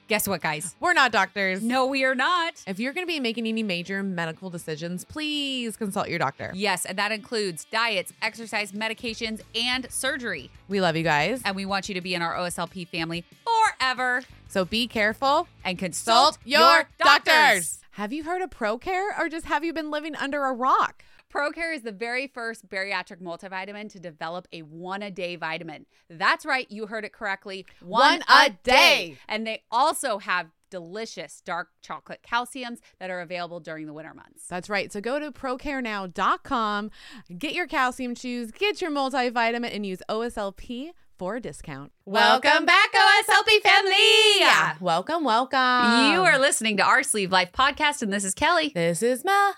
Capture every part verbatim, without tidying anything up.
Guess what, guys? We're not doctors. No, we are not. If you're going to be making any major medical decisions, please consult your doctor. Yes, and that includes diets, exercise, medications, and surgery. We love you guys. And we want you to be in our O S L P family forever. So be careful and consult your, your doctors. doctors. Have you heard of ProCare, or just have you been living under a rock? ProCare is the very first bariatric multivitamin to develop a one-a-day vitamin. That's right. You heard it correctly. One a day. And they also have delicious dark chocolate calciums that are available during the winter months. That's right. So go to pro care now dot com, get your calcium chews, get your multivitamin, and use O S L P for a discount. Welcome back, O S L P family. Welcome, welcome. You are listening to Our Sleeve Life podcast, and this is Kelly. This is Mel.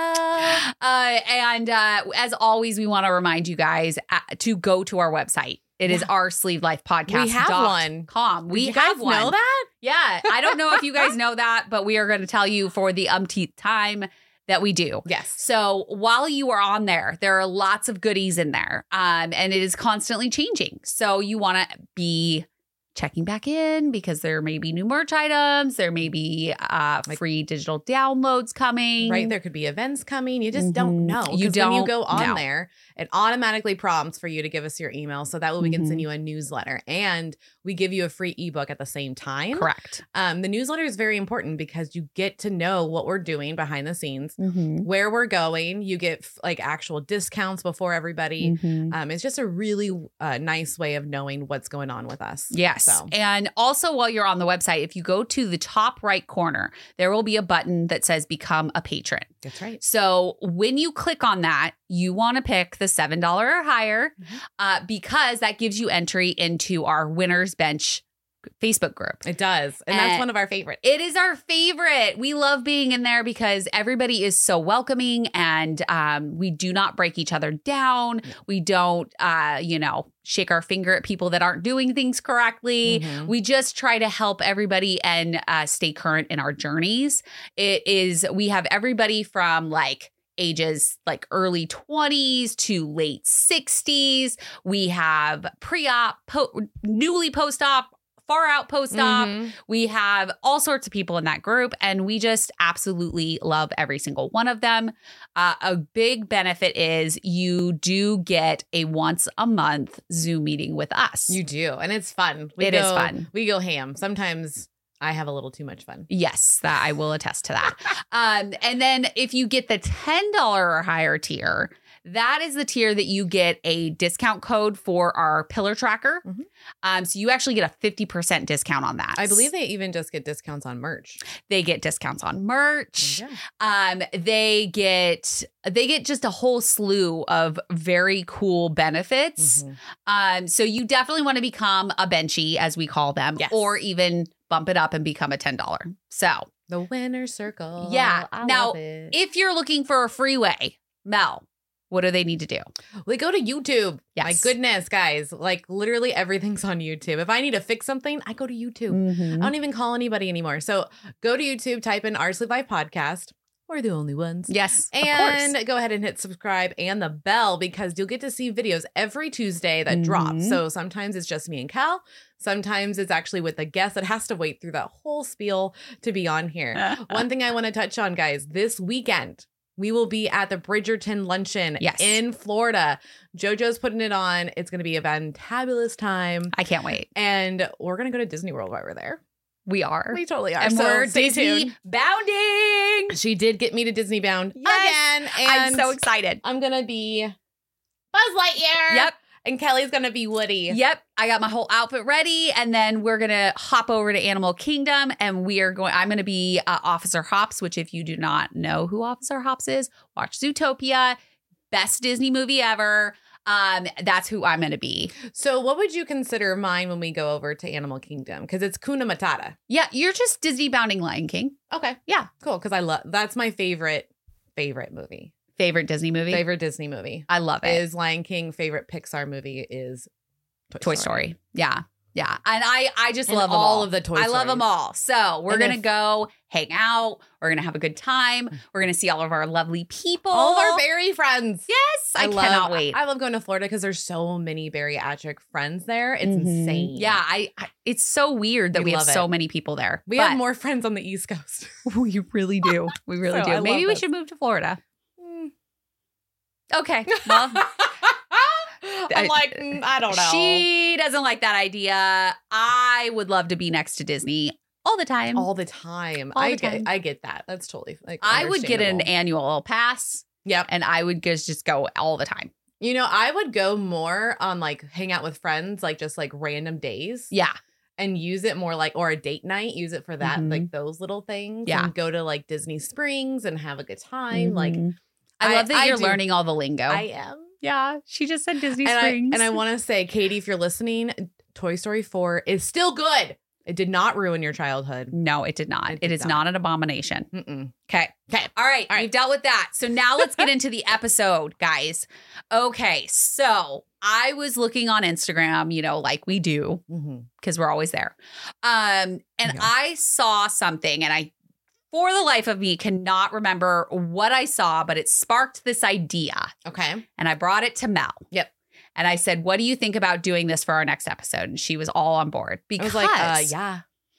Uh, and uh, as always, we want to remind you guys uh, to go to our website. It is our Sleeve Life podcast. We have one. Com. We Did you guys have one. know that? Yeah. I don't know if you guys know that, but we are going to tell you for the umpteenth time that we do. Yes. So while you are on there, there are lots of goodies in there, um, and it is constantly changing. So you want to be checking back in because there may be new merch items. There may be uh, Like, free digital downloads coming. Right. There could be events coming. You just Mm-hmm. don't know. You 'Cause don't When you go on know. there, it automatically prompts for you to give us your email. So that way we can Mhm. send you a newsletter, and we give you a free ebook at the same time. Correct. Um, the newsletter is very important because you get to know what we're doing behind the scenes, Mm-hmm. where we're going. You get f- like actual discounts before everybody. Mm-hmm. Um, it's just a really uh, nice way of knowing what's going on with us. Yes. So. And also, while you're on the website, if you go to the top right corner, there will be a button that says Become a Patron. That's right. So when you click on that, you want to pick the seven dollars or higher Mhm. uh, because that gives you entry into our Winners Bench Facebook group. It does. And that's Uh, one of our favorites. It is our favorite. We love being in there because everybody is so welcoming, and um, we do not break each other down. No. We don't, uh, you know, shake our finger at people that aren't doing things correctly. Mhm. We just try to help everybody and uh, stay current in our journeys. It is, we have everybody from like ages like early twenties to late sixties. We have pre-op, po- newly post-op, far out post-op. Mhm. We have all sorts of people in that group, and we just absolutely love every single one of them. Uh, a big benefit is you do get a once a month Zoom meeting with us. You do. And it's fun. It go, is fun. We go ham. Sometimes I have a little too much fun. Yes, that I will attest to that. um, and then if you get the ten dollars or higher tier, that is the tier that you get a discount code for our pillar tracker. Mhm. Um, so you actually get a fifty percent discount on that. I believe they even just get discounts on merch. they get discounts on merch. Yeah. Um, they get they get just a whole slew of very cool benefits. Mhm. Um, so you definitely want to become a benchy, as we call them, Yes. or even bump it up and become a ten dollars. So The winner circle. Yeah. I Now, love it. if you're looking for a freeway, Mel, what do they need to do? We go to YouTube. Yes. My goodness, guys. Like literally everything's on YouTube. If I need to fix something, I go to YouTube. I don't even call anybody anymore. So go to YouTube, type in Our Sleep Life Podcast. We're the only ones. Yes, of And course. go ahead and hit subscribe and the bell because you'll get to see videos every Tuesday that drop. Mhm. So sometimes it's just me and Cal. Sometimes it's actually with a guest that has to wait through that whole spiel to be on here. One thing I want to touch on, guys, this weekend, we will be at the Bridgerton Luncheon Yes. in Florida. JoJo's putting it on. It's going to be a fantabulous time. I can't wait. And we're going to go to Disney World while we're there. We are. We totally are. and so we're stay Disney tuned. bounding. She did get me to Disney Bound Yes. again. I'm And so excited. I'm going to be Buzz Lightyear. Yep. And Kelly's going to be Woody. Yep. I got my whole outfit ready. And then we're going to hop over to Animal Kingdom and we are going, I'm going to be uh, Officer Hops, which if you do not know who Officer Hops is, watch Zootopia. Best Disney movie ever. Um, that's who I'm going to be. So what would you consider mine when we go over to Animal Kingdom? Because it's Kuna Matata. Yeah. You're just Disney bounding Lion King. Okay. Yeah. Cool. Because I love, that's my favorite, favorite movie. Favorite Disney movie? Favorite Disney movie I love it. is Lion King. Favorite Pixar movie is Toy, Toy Story. Yeah. Yeah. And I, I just And love them all all. of the Toy I love them Stories. all. So we're And going to if- go hang out. We're going to have a good time. We're going to see all of our lovely people. All of our berry friends. Yes. I, love, cannot wait. I love going to Florida because there's so many bariatric friends there. It's Mhm. insane. Yeah. I, I. It's so weird that We we, have love so it. many people there. We But have more friends on the East Coast. We really do. We really So do. I Maybe love we this. should move to Florida. Mm. Okay. Well, I'm like, mm, I don't know. she doesn't like that idea. I would love to be next to Disney all the time. all the time. All I the get, time. I get that. That's totally like. I would get an understandable. annual pass Yep. and I would just, just go all the time. You know, I would go more on like hang out with friends, like just like random days. Yeah. And use it more like, or a date night, use it for that, Mhm. like those little things. Yeah. And go to like Disney Springs and have a good time. Like, Mhm. I, I- love that I you're do. learning all the lingo. I am. yeah. She just said Disney And I, Springs. and I want to say, Katie, if you're listening, Toy Story four is still good. It did not ruin your childhood. No, it did not. It It, did is not. not an abomination. Mm-mm. Okay. Okay. All right. All right. We've dealt with that. So now let's get into the episode, guys. Okay. So I was looking on Instagram, you know, like we do, Mm-hmm. because we're always there. Um, and Yeah. I saw something, and I, for the life of me, cannot remember what I saw, but it sparked this idea. Okay. And I brought it to Mel. Yep. And I said, what do you think about doing this for our next episode? And she was all on board. I Because was like, uh, yeah.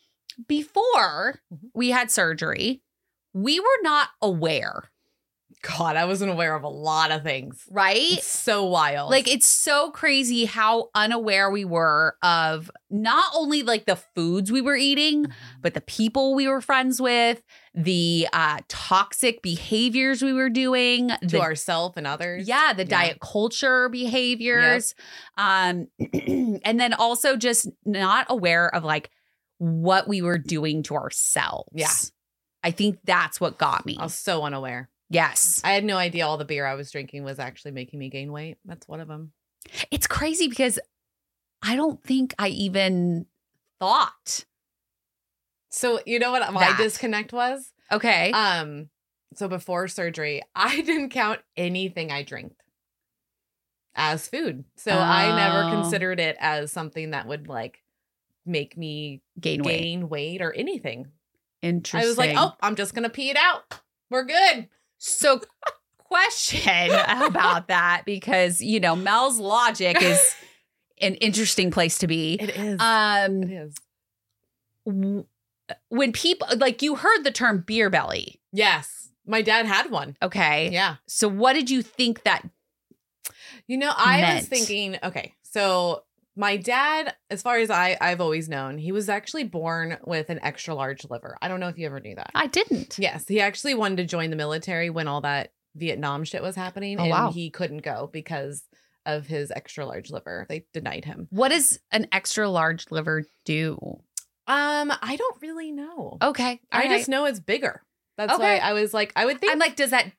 before Mhm. we had surgery, we were not aware, God, I wasn't aware of a lot of things. right? It's so wild. Like, it's so crazy how unaware we were of not only like the foods we were eating, but the people we were friends with, the uh, toxic behaviors we were doing, to the, ourselves and others. yeah, the Yeah. diet culture behaviors, um, and then also just not aware of like what we were doing to ourselves. Yeah. I think that's what got me. I was so unaware. Yes. I had no idea all the beer I was drinking was actually making me gain weight. That's one of them. It's crazy because I don't think I even thought. So you know what my That. disconnect was? Okay. Um, so before surgery, I didn't count anything I drank as food. So I never Oh. considered it as something that would like make me gain weight. gain weight or anything. Interesting. I was like, oh, I'm just gonna pee it out. We're good. So, question about that, because, you know, Mel's logic is an interesting place to be. It is. Um, it is. w- when people, like, you heard the term beer belly. Yes. My dad had one. Okay. Yeah. So, what did you think that? You know, I meant. was thinking, okay, so my dad, as far as I, I've always known, he was actually born with an extra large liver. I don't know if you ever knew that. I didn't. Yes, he actually wanted to join the military when all that Vietnam shit was happening. Oh, and wow. he couldn't go because of his extra large liver. They denied him. What does an extra large liver do? Um, I don't really know. Okay. I all just right. know it's bigger. That's Okay. why I was like, I would think I'm like, does that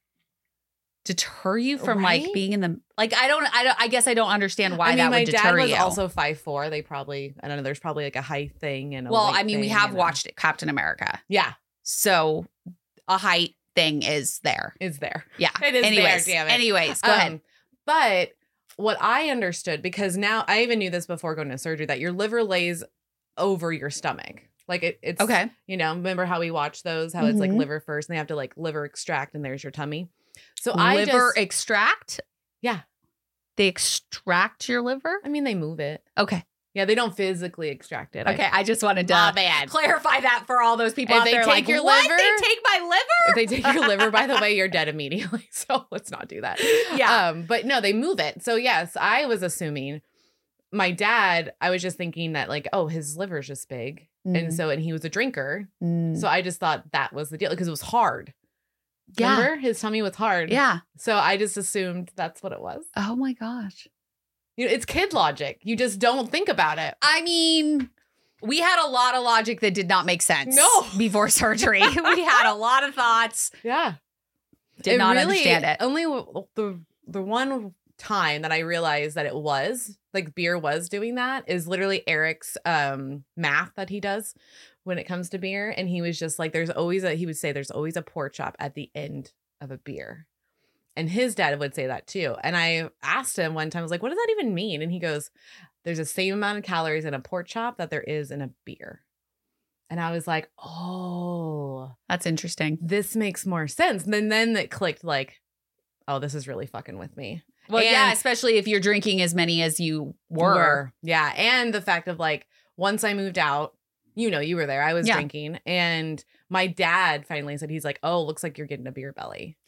deter you from Right? like being in the like? I don't. I don't. I guess I don't understand why I mean, that my would dad deter was you. also five four. They probably, I don't know, there's probably like a height thing and a well, weight I mean, we thing have and a- watched it, Captain America, Yeah, so a height thing is there. it's there. Yeah. It is anyways, there, damn it. anyways, go Um, ahead. But what I understood, because now I even knew this before going to surgery, that your liver lays over your stomach. Like it, it's, Okay. you know, remember how we watch those, how it's like Mhm. liver first and they have to like liver extract and there's your tummy. So I Liver just, extract. Yeah. They extract your liver. I mean, they move it. Okay. Yeah, they don't physically extract it. Okay. I just wanted to My bad. clarify that for all those people If out they there. take Like, your what? liver- They take my liver? If they take your liver, by the way, you're dead immediately. So let's not do that. Yeah. Um, but no, they move it. So yes, I was assuming my dad, I was just thinking that like, oh, his liver's just big. And Mm. so, and he was a drinker. Mm. So I just thought that was the deal because it was hard. Yeah. Remember? His tummy was hard. Yeah. So I just assumed that's what it was. Oh my gosh. You know, it's kid logic. You just don't think about it. I mean, we had a lot of logic that did not make sense. No. Before surgery. We had a lot of thoughts. Yeah. Did It not really- understand it. Only w- the the one time that I realized that it was like beer was doing that is literally Eric's um math that he does when it comes to beer. And he was just like, there's always a, he would say there's always a pork chop at the end of a beer. And his dad would say that too. And I asked him one time, I was like, what does that even mean? And he goes, there's the same amount of calories in a pork chop that there is in a beer. And I was like, oh, That's interesting. this makes more sense. And then, then it clicked like, oh, this is really fucking with me. Well, And- yeah, especially if you're drinking as many as you were. Were. Yeah. And the fact of like, once I moved out, you know, you were there. I was Yeah. drinking. And my dad finally said, he's like, oh, looks like you're getting a beer belly.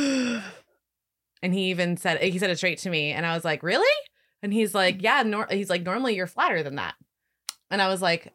And he even said, he said it straight to me. And I was like, really? And he's like, yeah. Nor-, he's like, normally you're flatter than that. And I was like,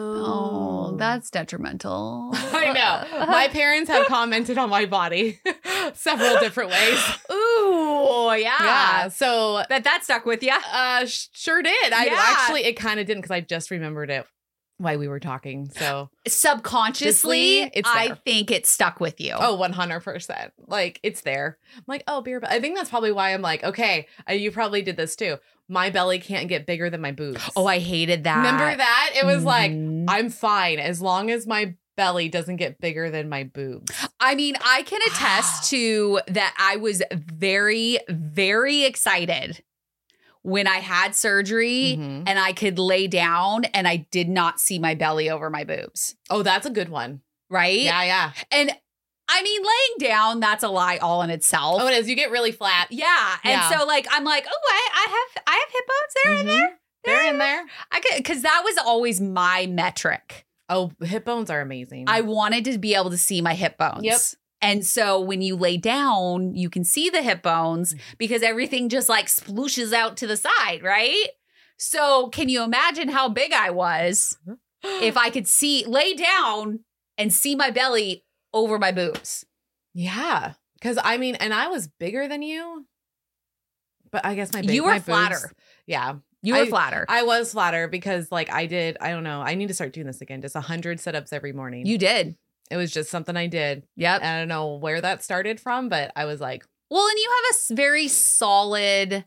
oh. Oh, that's detrimental. I know. My parents have commented on my body several different ways. Ooh, yeah. Yeah. So Bet that stuck with you. uh sh- sure did. I Yeah. actually it kind of didn't because I just remembered it while we were talking. So Subconsciously, It's I there. think it stuck with you. oh, one hundred percent. Like it's there. I'm like, oh, beer belly. I think that's probably why I'm like, okay, uh, you probably did this too. My belly can't get bigger than my boobs. Oh, I hated that. remember that? It was like, Mhm. I'm fine as long as my belly doesn't get bigger than my boobs. I mean, I can attest to that. I was very, very excited when I had surgery Mhm. and I could lay down and I did not see my belly over my boobs. Oh, that's a good one. Right. Yeah, yeah. And I mean, laying down, that's a lie all in itself. Oh, it is. You get really flat. Yeah. And Yeah. so like, I'm like, oh, I, I have, I have hip bones there and Mhm. there. They're in there. I could, cause that was always my metric. Oh, hip bones are amazing. I wanted to be able to see my hip bones. Yep. And so when you lay down, you can see the hip bones Mm-hmm. because everything just like splooshes out to the side, right? So can you imagine how big I was if I could see, lay down and see my belly over my boobs? Yeah. Because I mean, and I was bigger than you, but I guess my big, You were my boobs- flatter. Yeah. You were I- flatter. I was flatter because like I did, I don't know. I need to start doing this again. Just a hundred sit-ups every morning. You did. It was just something I did. Yep. I don't know where that started from, but I was like, Well, and you have a s- very solid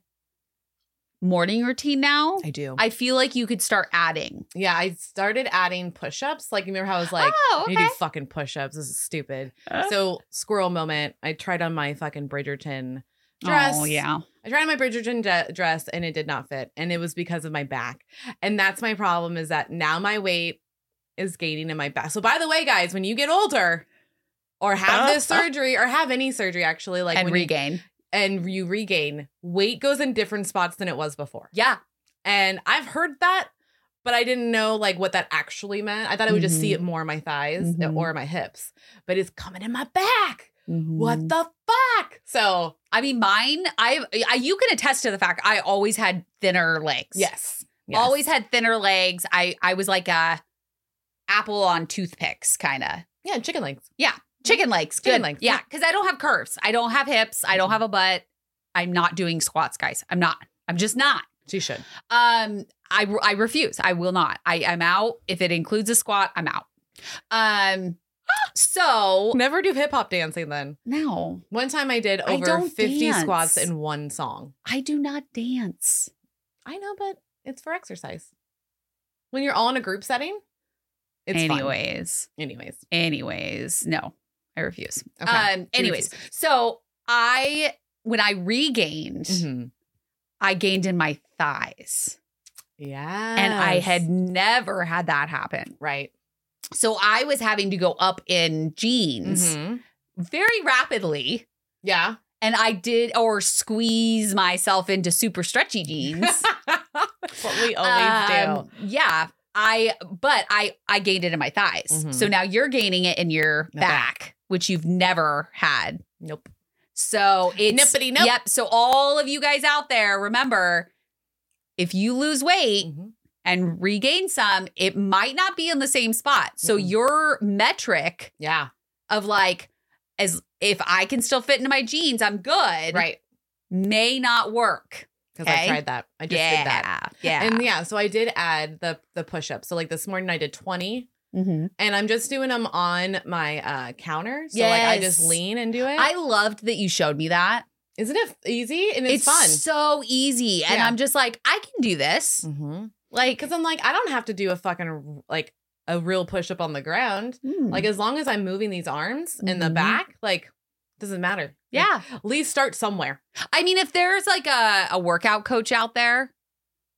morning routine now. I do. I feel like you could start adding. yeah, I started adding push-ups. Like, you remember how I was like, oh, I need to do fucking push-ups. This is stupid. So squirrel moment. I tried on my fucking Bridgerton dress. Oh, yeah. I tried on my Bridgerton de- dress and it did not fit. And it was because of my back. And that's my problem is that now my weight is gaining in my back. So by the way, guys, when you get older or have this surgery or have any surgery actually, like And when regain. You, and you regain, weight goes in different spots than it was before. Yeah. And I've heard that, but I didn't know like what that actually meant. I thought I would just see Mhm. it more in my thighs Mhm. or my hips, but it's coming in my back. Mm-hmm. What the fuck? So I mean, mine, I, I, you can attest to the fact I always had thinner legs. yes, yes. Always had thinner legs. I, I was like a apple on toothpicks kind of. yeah, chicken legs. Chicken legs. Chicken Good. legs, Yeah. yeah. Because I don't have curves. I don't have hips. I don't have a butt. I'm not doing squats, guys. I'm not. I'm just not. She should. Um, I, I refuse. I will not. I, I'm out. If it includes a squat, I'm out. Um, so Never do hip hop dancing then. no, One time I did I over don't fifty dance. squats in one song. I do not dance. I know, but it's for exercise. When you're all in a group setting, it's fun. anyways, Anyways. anyways, no, I refuse. Okay. Um, anyways, so I, when I regained, Mhm. I gained in my thighs. Yeah. And I had never had that happen. right. So I was having to go up in jeans Mhm. very rapidly. Yeah. And I did, or squeeze myself into super stretchy jeans. That's what we always Um, Yeah. I, but I, I gained it in my thighs. Mhm. So now you're gaining it in your The back, back. which you've never had. do. Nope. So it's, Nippity nope. yep. So all of you guys out there, remember, if you lose weight, Mhm. and regain some, it might not be in the same spot. So Mm-mm. your metric Yeah. of like, as if I can still fit into my jeans, I'm good. Right. May not work. Because Okay. I tried that. I just yeah. did that. Yeah. And yeah, so I did add the the push-ups. So like this morning I did twenty Mhm. and I'm just doing them on my uh counter. So like I just Yes. lean and do it. I loved that you showed me that. Isn't it easy? And it's, fun. so easy. And Yeah. I'm just like, I can do this. Mm-hmm. Like, Because I'm like, I don't have to do a fucking like a real push-up on the ground. mm, Like as long as I'm moving these arms in the Mhm. back, like doesn't matter. yeah. At least start somewhere. I mean, if there's like a, a workout coach out there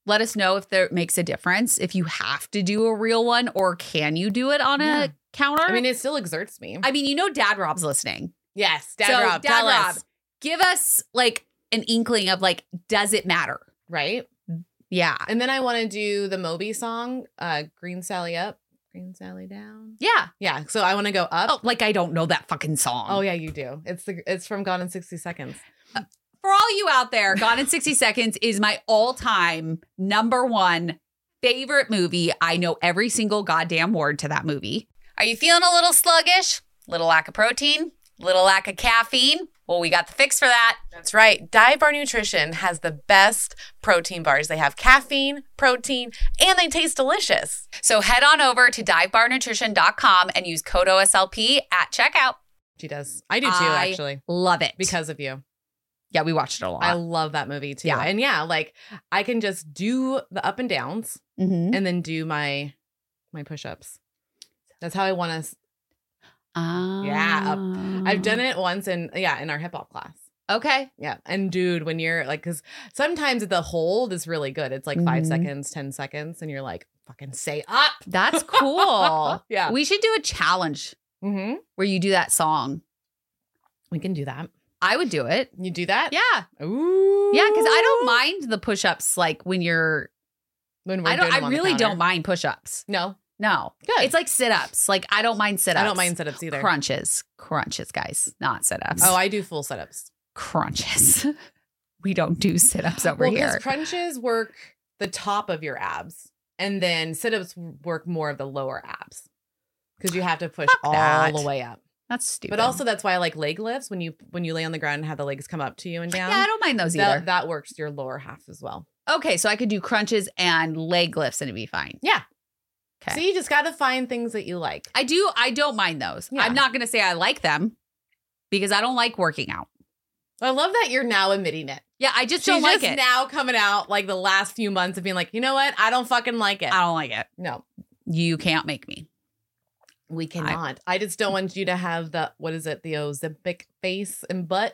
Let us know if there makes a difference, if you have to do a real one or can you do it on Yeah. a counter? I mean, it still exerts me. I mean, you know, Dad Rob's listening. Yes, Dad so, Rob, Dad tell Rob, us. give us like an inkling of like, does it matter? Right? Yeah. And then I want to do the Moby song, uh, Green Sally Up, Green Sally Down. Yeah. Yeah, so I want to go up. Oh, like I don't know that fucking song. Oh, yeah, you do. It's the it's from Gone in sixty seconds. For all you out there, Gone in sixty seconds is my all-time number one favorite movie. I know every single goddamn word to that movie. Are you feeling a little sluggish? Little lack of protein? Little lack of caffeine? Well, we got the fix for that. That's right. Dive Bar Nutrition has the best protein bars. They have caffeine, protein, and they taste delicious. So head on over to dive bar nutrition dot com and use code O S L P at checkout. She does. I do too, I actually, Love it. because of you. yeah, we watched it a lot. I love that movie too. Yeah. And yeah, like I can just do the up and downs mm-hmm. and then do my my push-ups. That's how I want to. Yeah, I've done it once in yeah, in our hip hop class. Okay. Yeah. And dude, when you're like, because sometimes the hold is really good. It's like five Mhm. seconds, ten seconds, and you're like, fucking say up. That's cool. Yeah. We should do a challenge Mm-hmm. where you do that song. We can do that. I would do it. You do that? Yeah. Ooh. Yeah, because I don't mind the push-ups like when you're When we're I don't doing them I on the really counter. don't mind push-ups. No. No. Good. It's like sit-ups. Like I don't mind sit-ups. I don't mind sit-ups either. Crunches. Crunches, guys. Not sit-ups. Oh, I do full sit-ups. crunches. We don't do sit-ups over well, here. because crunches work the top of your abs, and then sit-ups work more of the lower abs because you have to push Fuck all that. the way up. That's stupid. But also that's why I like leg lifts when you when you lay on the ground and have the legs come up to you and down. yeah, I don't mind those either. that, that works your lower half as well. Okay, so I could do crunches and leg lifts and it'd be fine. Yeah. Okay. So you just got to find things that you like. I do. I don't mind those. Yeah. I'm not going to say I like them because I don't like working out. I love that you're now admitting it. Yeah, I just She's don't like just it. now coming out like the last few months of being like, you know what? I don't fucking like it. I don't like it. No, You can't make me. we cannot. I, just don't want you to have the, what is it? The Ozempic face and butt.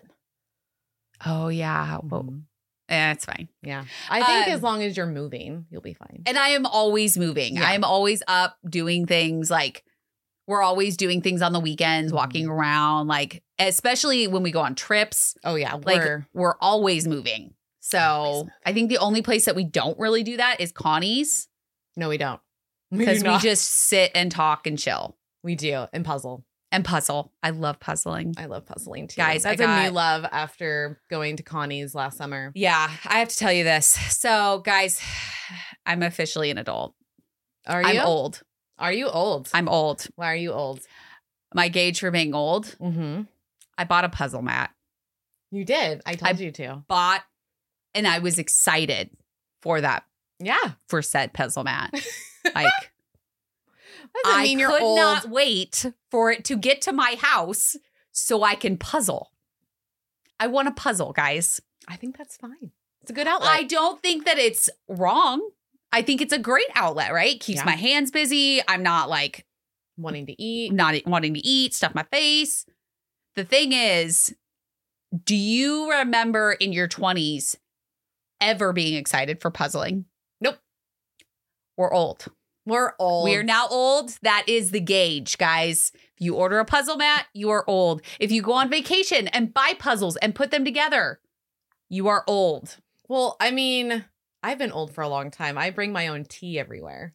Oh yeah. Well, Mhm. eh, it's fine. Yeah. I think Um, as long as you're moving, you'll be fine. And I am always moving. Yeah. I am always up doing things like we're always doing things on the weekends, Mhm. walking around, like especially when we go on trips. Oh, yeah. Like We're, we're always moving. So Always moving. I think the only place that we don't really do that is Connie's no, we don't. We because do we not. just sit and talk and chill We do. And puzzle. and puzzle. I love puzzling. I love puzzling too. Guys, I That's a got- new love after going to Connie's last summer. Yeah, I have to tell you this. So, guys, I'm officially an adult. Are you? I'm old. Are you old? I'm old. Why are you old? My gauge for being old, Mm-hmm. I bought a puzzle mat. You did. I told I- you to. Bought and I was excited for that, Yeah. for said puzzle mat. Like, Doesn't I mean you're could old. not wait for it to get to my house so I can puzzle. I want to puzzle, guys. I think that's fine. It's a good outlet. I don't think that it's wrong. I think it's a great outlet, right? Keeps Yeah. my hands busy. I'm not like Wanting to eat. not wanting to eat, stuff my face. The thing is, do you remember in your twenties ever being excited for puzzling? Nope. We're old. We're old. We are now old. That is the gauge, guys. If you order a puzzle mat, you are old. If you go on vacation and buy puzzles and put them together, you are old. Well, I mean, I've been old for a long time. I bring my own tea everywhere.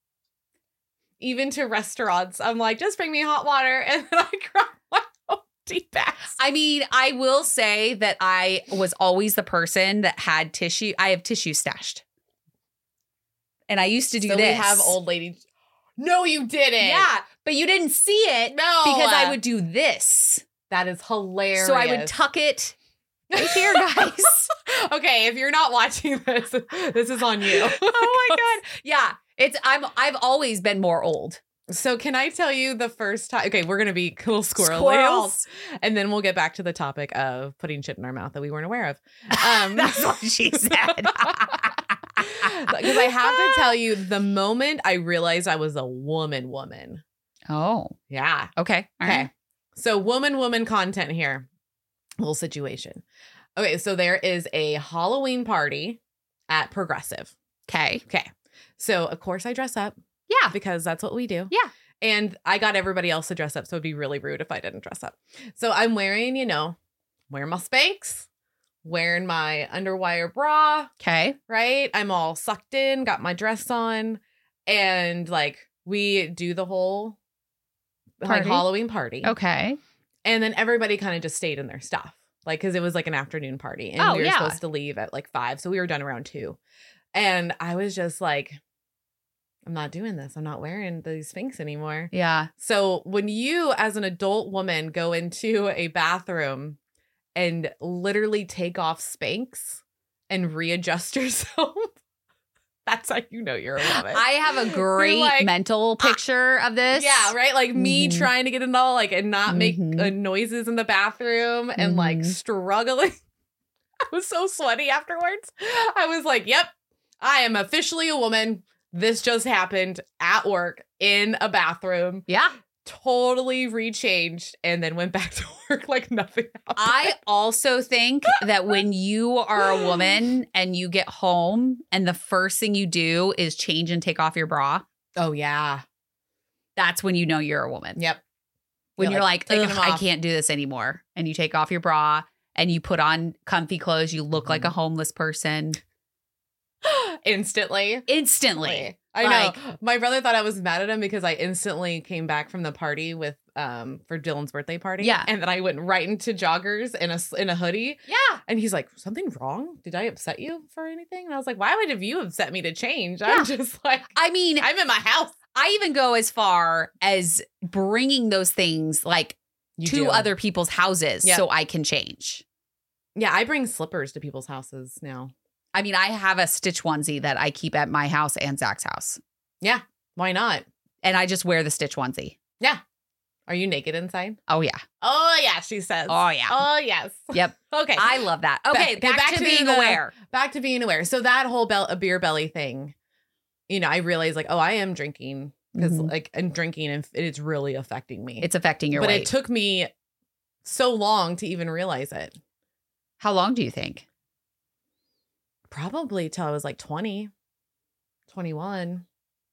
Even to restaurants. I'm like, just bring me hot water. And then I grab my own tea bags. I mean, I will say that I was always the person that had tissue. I have tissue stashed. And I used to do so this. we have old lady. No, you didn't. Yeah, but you didn't see it No. because I would do this. That is hilarious. So I would tuck it right here, guys. Okay, if you're not watching this, this is on you. Oh my god. Yeah. It's I'm I've always been more old. So can I tell you the first time? Okay, we're gonna be little squirrels, Squirrels. and then we'll get back to the topic of putting shit in our mouth that we weren't aware of. Um, That's what she said. Because I have to tell you, the moment I realized I was a woman, woman. Oh. Yeah. Okay. All Okay. right. So woman, woman content here. Little situation. Okay, so there is a Halloween party at Progressive. Okay. Okay. So, of course, I dress up Yeah. because that's what we do. Yeah. And I got everybody else to dress up. So it'd be really rude if I didn't dress up. So I'm wearing, you know, wearing my Spanx, wearing my underwire bra, Okay. right? I'm all sucked in, got my dress on. And like we do the whole like Party. Halloween party. Okay. And then everybody kind of just stayed in their stuff. Like, cause it was like an afternoon party and Oh, we were yeah. supposed to leave at like five. So we were done around two. And I was just like, I'm not doing this. I'm not wearing these Spanx anymore. Yeah. So when you as an adult woman go into a bathroom and literally take off Spanx and readjust yourself, that's how you know you're a woman. I have a great like, mental picture of this. Yeah, right? Like me Mhm. trying to get it all like and not make Mhm. uh, noises in the bathroom and like Mhm. struggling. I was so sweaty afterwards. I was like, yep, I am officially a woman. This just happened at work in a bathroom. Yeah. Totally rechanged and then went back to work like nothing happened. I also think that when you are a woman and you get home and the first thing you do is change and take off your bra, Oh, yeah. that's when you know you're a woman. Yep. When You're you're like, like, taking "Ugh, them I off." can't do this anymore. And you take off your bra and you put on comfy clothes. You look like a Mm-hmm. homeless person Instantly. instantly. I Like- know. My brother thought I was mad at him because I instantly came back from the party with um for Dylan's birthday party. Yeah. And then I went right into joggers in a s- in a hoodie. Yeah. And he's like, something wrong? Did I upset you for anything? And I was like, why would have you upset me to change? Yeah. I'm just like, I mean, I'm in my house. I even go as far as bringing those things like You to do. other people's houses Yep. so I can change. Yeah, I bring slippers to people's houses now. I mean, I have a Stitch onesie that I keep at my house and Zach's house. Yeah. Why not? And I just wear the Stitch onesie. Are you naked inside? Oh, yeah. Oh, yeah, she says. Oh, yeah. Oh, yes. Yep. Okay. I love that. Okay, Back- back, back to, to being the- aware. Back to being aware. So that whole bel- a beer belly thing, you know, I realized like, oh, I am drinking because Mhm. like I'm drinking and it's really affecting me. It's affecting your but weight. it took me so long to even realize it. How long do you think? Probably till I was like twenty, twenty-one.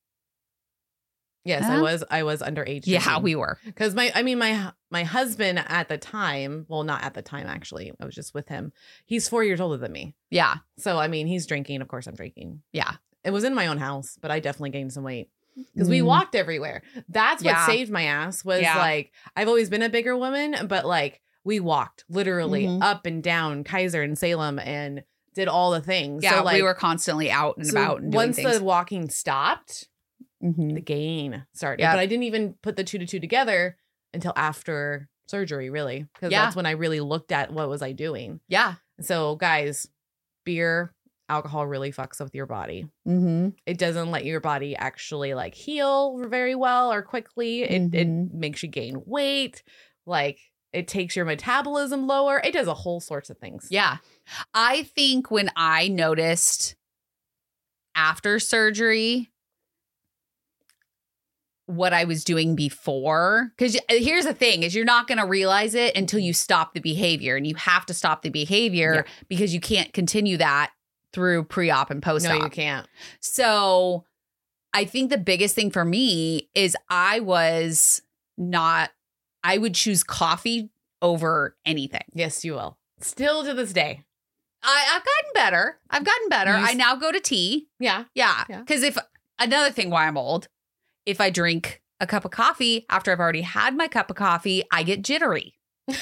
Yes, I Huh? was I was underage. Yeah, we were. Because my, I mean, my my husband at the time, well, not at the time, actually. I was just with him. He's four years older than me. Yeah. So, I mean, he's drinking. Of course, I'm drinking. Yeah. It was in my own house, but I definitely gained some weight because we Mm. walked everywhere. That's what Yeah. saved my ass was Yeah. like, I've always been a bigger woman, but like we walked literally Mhm. up and down Kaiser and Salem and did all the things. Yeah, so, like, we were constantly out and so about and doing once things. the walking stopped, Mhm. the gain started. Yep. But I didn't even put the two to two together until after surgery, really, because Yeah. that's when I really looked at what was I doing. Yeah. So, guys, beer, alcohol really fucks with your body. Mm-hmm. It doesn't let your body actually like heal very well or quickly. It it Mhm. makes you gain weight. Like it takes your metabolism lower. It does a whole sorts of things. Yeah. I think when I noticed after surgery what I was doing before, because here's the thing is you're not going to realize it until you stop the behavior, and you have to stop the behavior Yeah. because you can't continue that through pre-op and post-op. No, you can't. So I think the biggest thing for me is I was not, I would choose coffee over anything. Yes, you will. Still to this day. I, I've gotten better. I've gotten better. You I s- now go to tea. Yeah. Yeah. Yeah. Because if another thing why I'm old, if I drink a cup of coffee after I've already had my cup of coffee, I get jittery.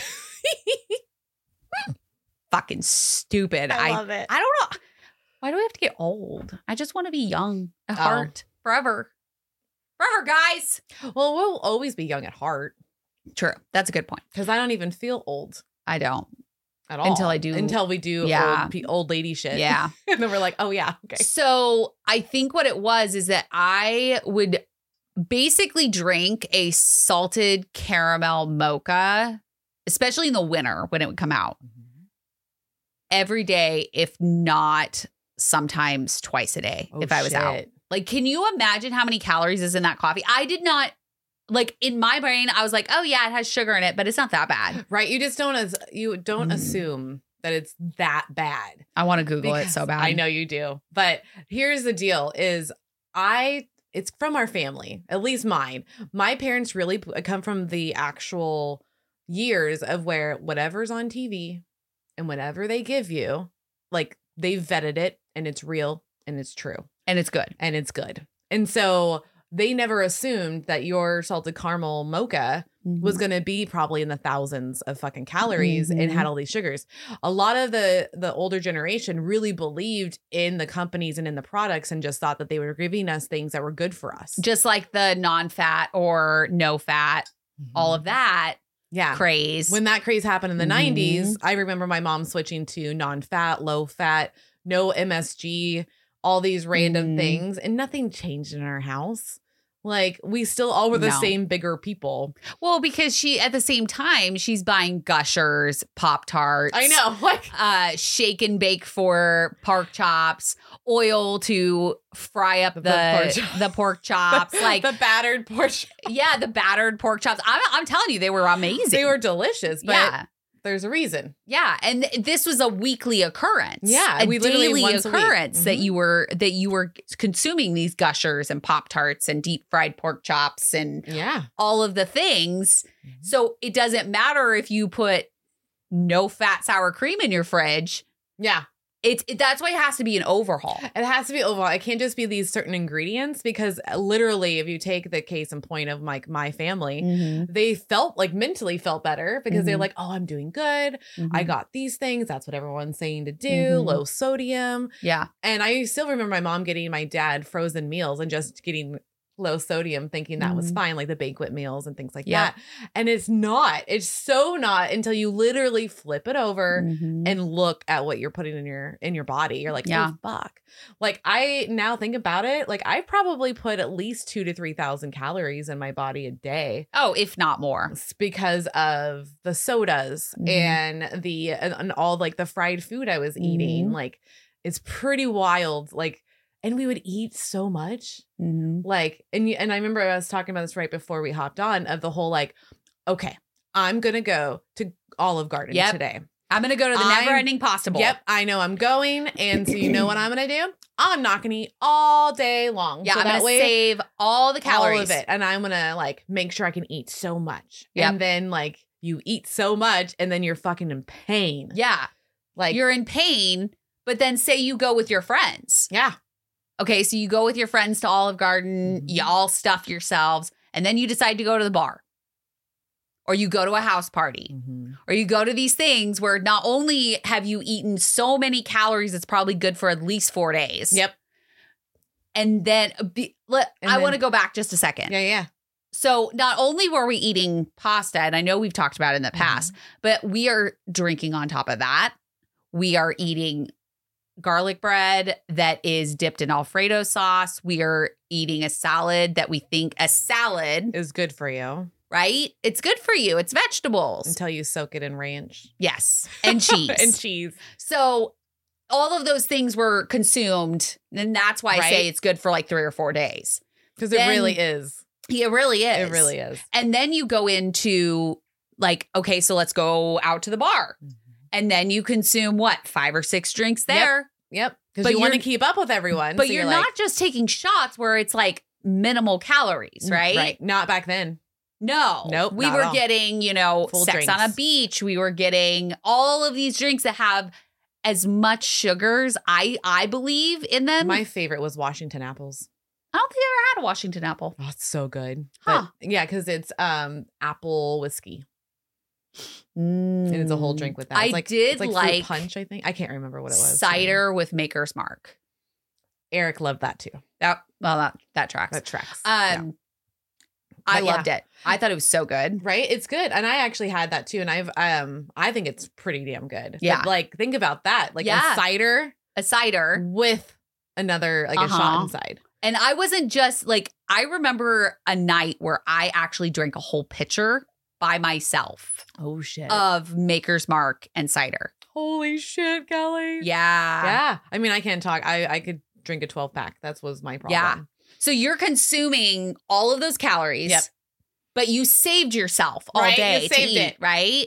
Fucking stupid. I love it. I don't know. Why do I have to get old? I just want to be young at Oh. heart forever. Forever, guys. Well, we'll always be young at heart True. That's a good point. because I don't even feel old I don't. at all Until I do- Until we do Yeah. old, pe- old lady shit. Yeah. And then we're like, oh, yeah. Okay. So I think what it was is that I would basically drink a salted caramel mocha, especially in the winter when it would come out, every day, if not sometimes twice a day, Oh, if I was out. shit. Like, can you imagine how many calories is in that coffee? I did not, like, in my brain, I was like, oh, yeah, it has sugar in it, but it's not that bad. Right. You just don't, as you don't Mm. assume that it's that bad. I want to Google Because it so bad. I know you do. But here's the deal is I it's from our family, at least mine. My parents really p- come from the actual years of where whatever's on T V and whatever they give you, like they've vetted it and it's real and it's true And it's good. and it's good. And so they never assumed that your salted caramel mocha was going to be probably in the thousands of fucking calories and Mhm. had all these sugars. A lot of the the older generation really believed in the companies and in the products and just thought that they were giving us things that were good for us. Just like the non-fat or no fat, all of that yeah. craze. When that craze happened in the Mhm. nineties, I remember my mom switching to non-fat, low-fat, no M S G, all these random Mhm. things, and nothing changed in our house. Like, we still all were the No. same bigger people. Well, because she, at the same time, she's buying Gushers, Pop-Tarts. I know. Like, Uh, shake and bake for pork chops, oil to fry up The the pork the, chop. pork chops. like, the battered portion. yeah, the battered pork chops. I'm, I'm telling you, they were amazing. They were delicious, but yeah. there's a reason. Yeah, and th- this was a weekly occurrence. Yeah, a we literally daily once a week. occurrence that Mhm. you were that you were consuming these Gushers and Pop Tarts and deep fried pork chops and Yeah. all of the things. Mhm. So it doesn't matter if you put no fat sour cream in your fridge. Yeah. It's it, that's why it has to be an overhaul. It has to be overall. It can't just be these certain ingredients because uh, literally, if you take the case in point of like my family, Mm-hmm. they felt like mentally felt better because they're Mhm. like, oh, I'm doing good. I got these things. That's what everyone's saying to do. Mhm. Low sodium. yeah. And I still remember my mom getting my dad frozen meals and just getting low sodium, thinking that was Mhm. fine, like the banquet meals and things like Yeah. that. And it's not. It's so not until you literally flip it over Mhm. and look at what you're putting in your in your body. You're like, Yeah. oh fuck. Like I now think about it, like I probably put at least two to three thousand calories in my body a day. Oh, if not more. It's because of the sodas Mhm. and the and, and all like the fried food I was eating. Mhm. Like it's pretty wild. Like, and we would eat so much. Mm-hmm. Like, and you, and I remember I was talking about this right before we hopped on of the whole like, okay, I'm gonna go to Olive Garden Yep. today. I'm gonna go to the I'm- never ending pasta bowl. Yep, I know I'm going, and so you know what I'm gonna do? I'm not gonna eat all day long. Yeah, so I'm that gonna way, save all the calories. all of it, and I'm gonna like make sure I can eat so much. Yep. And then like you eat so much, and then you're fucking in pain. Yeah. Like You're in pain, but then say you go with your friends. yeah, Okay, so you go with your friends to Olive Garden, Mhm. y'all stuff yourselves, and then you decide to go to the bar. Or you go to a house party. Mm-hmm. Or you go to these things where not only have you eaten so many calories, it's probably good for at least four days. Yep. And then be, let, And I then- want to go back just a second. Yeah, yeah. So not only were we eating pasta, and I know we've talked about it in the past, but we are drinking on top of that. We are eating garlic bread that is dipped in Alfredo sauce. We are eating a salad that we think a salad, Is good for you right? It's good for you. It's vegetables. until you soak it in ranch Yes. And cheese. and cheese. So all of those things were consumed. And that's why I Right. say it's good for like three or four days. Because it Then- really is. It really is. It really is. And then you go into like, okay, so let's go out to the bar. And then you consume what, five or six drinks there. Yep. Because But you want to you're- keep up with everyone. But so you're, like, not just taking shots where it's like minimal calories, right? Right. Not back then. No. Nope, We not were at all. getting, you know, Full sex on a drinks. beach. We were getting all of these drinks that have as much sugars, I I believe, in them. My favorite was Washington apples. I don't think I ever had a Washington apple. Oh, it's so good. Huh. But yeah, because it's um apple whiskey. And it's a whole drink with that. It's I like, did it's like, fruit like punch, I think. I can't remember what it was. cider with Maker's Mark. Eric loved that too. That well, that that tracks. That tracks. Um, Yeah. I But yeah. loved it. I thought it was so good. Right? It's good. And I actually had that too. And I've um I think it's pretty damn good. But, Yeah. like think about that. Like Yeah. a cider A cider, with another like a Uh-huh. shot inside. and I wasn't just like I remember a night where I actually drank a whole pitcher by myself Oh shit. of Maker's Mark and cider. Holy shit, Kelly. Yeah. Yeah. I mean, I can't talk. I I could drink a twelve pack. That was my problem. Yeah. So you're consuming all of those calories. Yep. But you saved yourself all Right, you day to saved eat, it. right?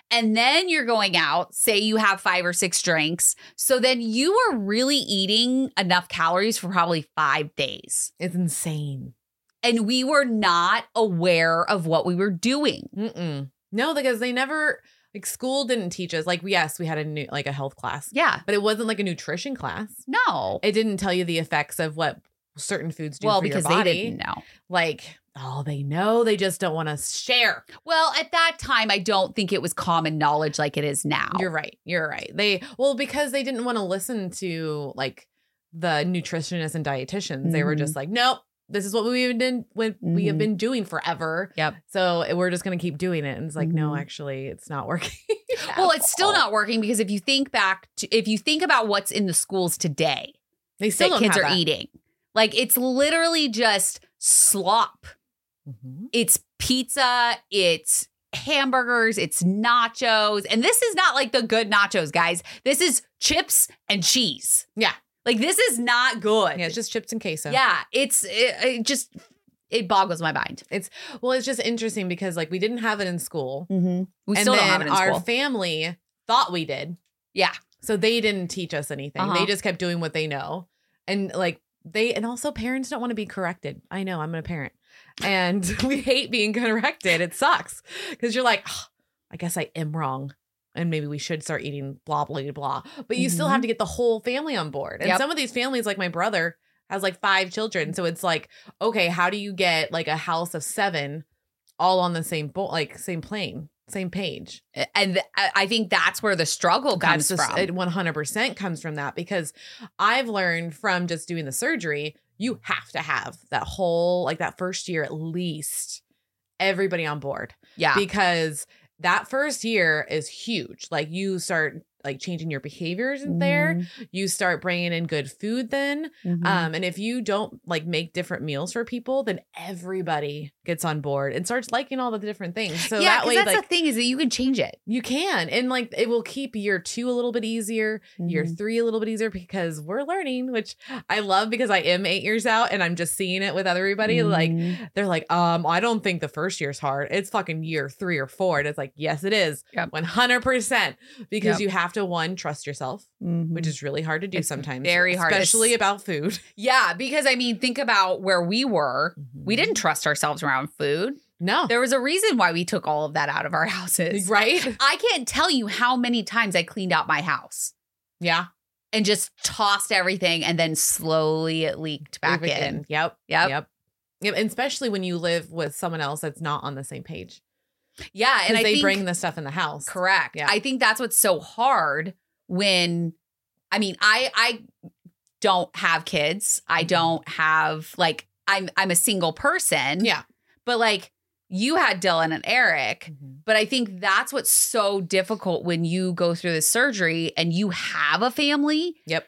And then you're going out, say you have five or six drinks. So then you are really eating enough calories for probably five days. It's insane. And we were not aware of what we were doing. Mm-mm. No, because they never, like school didn't teach us. Like, yes, we had a new, like a health class. Yeah. But it wasn't like a nutrition class. No. It didn't tell you the effects of what certain foods do well, for your because body. they didn't know. Like, oh, they know. They just don't want to share. Well, at that time, I don't think it was common knowledge like it is now. You're right. You're right. They, well, because they didn't want to listen to like the nutritionists and dietitians. Mm-hmm. They were just like, nope. This is what we've been what mm-hmm. we have been doing forever. Yep. So we're just going to keep doing it. And it's like, mm-hmm. no, actually, it's not working. Well, it's still not working because if you think back to, if you think about what's in the schools today, they still that don't kids have are that. eating. Like it's literally just slop. Mm-hmm. It's pizza. It's hamburgers. It's nachos. And this is not like the good nachos, guys. This is chips and cheese. Yeah. Like, this is not good. Yeah, it's just chips and queso. Yeah, it's it, it just, it boggles my mind. It's, well, it's just interesting because, like, we didn't have it in school. Mm-hmm. We and still then don't have it in our school. family thought we did. Yeah. So they didn't teach us anything. Uh-huh. They just kept doing what they know. And, like, they, and also parents don't want to be corrected. I know, I'm a parent. And we hate being corrected. It sucks. Because you're like, oh, I guess I am wrong. And maybe we should start eating blah, blah, blah. But you mm-hmm. still have to get the whole family on board. And yep. some of these families, like my brother, has like five children. So it's like, okay, how do you get like a house of seven all on the same boat, like same plane, same page? And th- I think that's where the struggle comes that's just, from. It one hundred percent comes from that because I've learned from just doing the surgery, you have to have that whole, like that first year at least, everybody on board. Yeah. Because that first year is huge. Like you start like changing your behaviors in there. Mm-hmm. You start bringing in good food then. Mm-hmm. Um, and if you don't like make different meals for people, then everybody gets on board and starts liking all the different things. So yeah, that way, that's like, the thing is that you can change it. You can. And like it will keep year two a little bit easier, mm-hmm. year three a little bit easier because we're learning, which I love because I am eight years out and I'm just seeing it with everybody. Mm-hmm. Like they're like, um, I don't think the first year's hard. It's fucking year three or four. And it's like, yes, it is. Yep. one hundred percent. Because yep. you have to, one, trust yourself, mm-hmm. which is really hard to do it's sometimes. Very hard. Especially about food. Yeah. Because I mean, think about where we were. Mm-hmm. We didn't trust ourselves around food. No. There was a reason why we took all of that out of our houses. Right? I can't tell you how many times I cleaned out my house. Yeah. And just tossed everything and then slowly it leaked back in. in. Yep. Yep. Yep. Yep. And especially when you live with someone else that's not on the same page. Yeah. And I they think, bring the stuff in the house. Correct. Yeah. I think that's what's so hard when, I mean, I, I don't have kids. I don't have like, I'm, I'm a single person. Yeah. But like you had Dylan and Eric, mm-hmm. but I think that's what's so difficult when you go through the surgery and you have a family. Yep.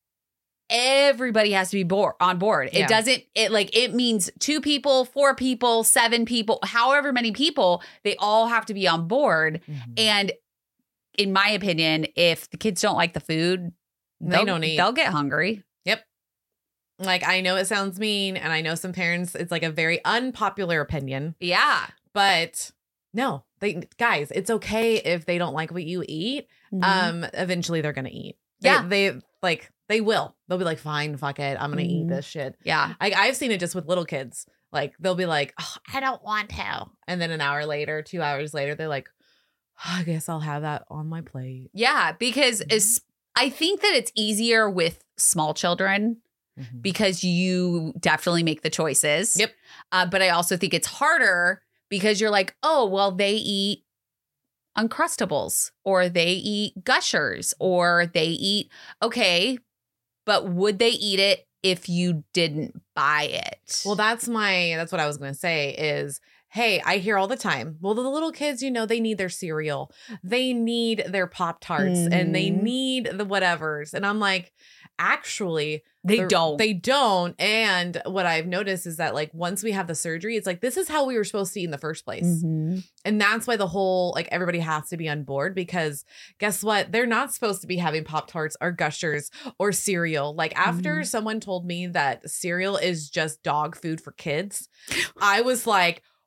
Everybody has to be board, on board. Yeah. It doesn't, it like, it means two people, four people, seven people, however many people, they all have to be on board. Mm-hmm. And in my opinion, if the kids don't like the food, they don't eat. They'll get hungry. Yep. Like, I know it sounds mean, and I know some parents, it's like a very unpopular opinion. Yeah. But no, they guys, it's okay if they don't like what you eat. Mm-hmm. Um, eventually they're gonna eat. They, Yeah. They like they will. They'll be like, fine, fuck it. I'm gonna Mm-hmm. eat this shit. Yeah. I, I've seen it just with little kids. Like they'll be like, oh, I don't want to. And then an hour later, two hours later, they're like, oh, I guess I'll have that on my plate. Yeah. Because it's, I think that it's easier with small children. Mm-hmm. Because you definitely make the choices. Yep. Uh, but I also think it's harder because you're like, oh, well, they eat Uncrustables or they eat Gushers or they eat, okay, but would they eat it if you didn't buy it? Well, that's my, that's what I was going to say is, hey, I hear all the time, well, the little kids, you know, they need their cereal. They need their Pop-Tarts mm-hmm. and they need the whatevers. And I'm like, actually, they don't. They don't. And what I've noticed is that like once we have the surgery, it's like, this is how we were supposed to eat in the first place. Mm-hmm. And that's why the whole, like everybody has to be on board because guess what? They're not supposed to be having Pop-Tarts or Gushers or cereal. Like after mm-hmm. someone told me that cereal is just dog food for kids, I was like,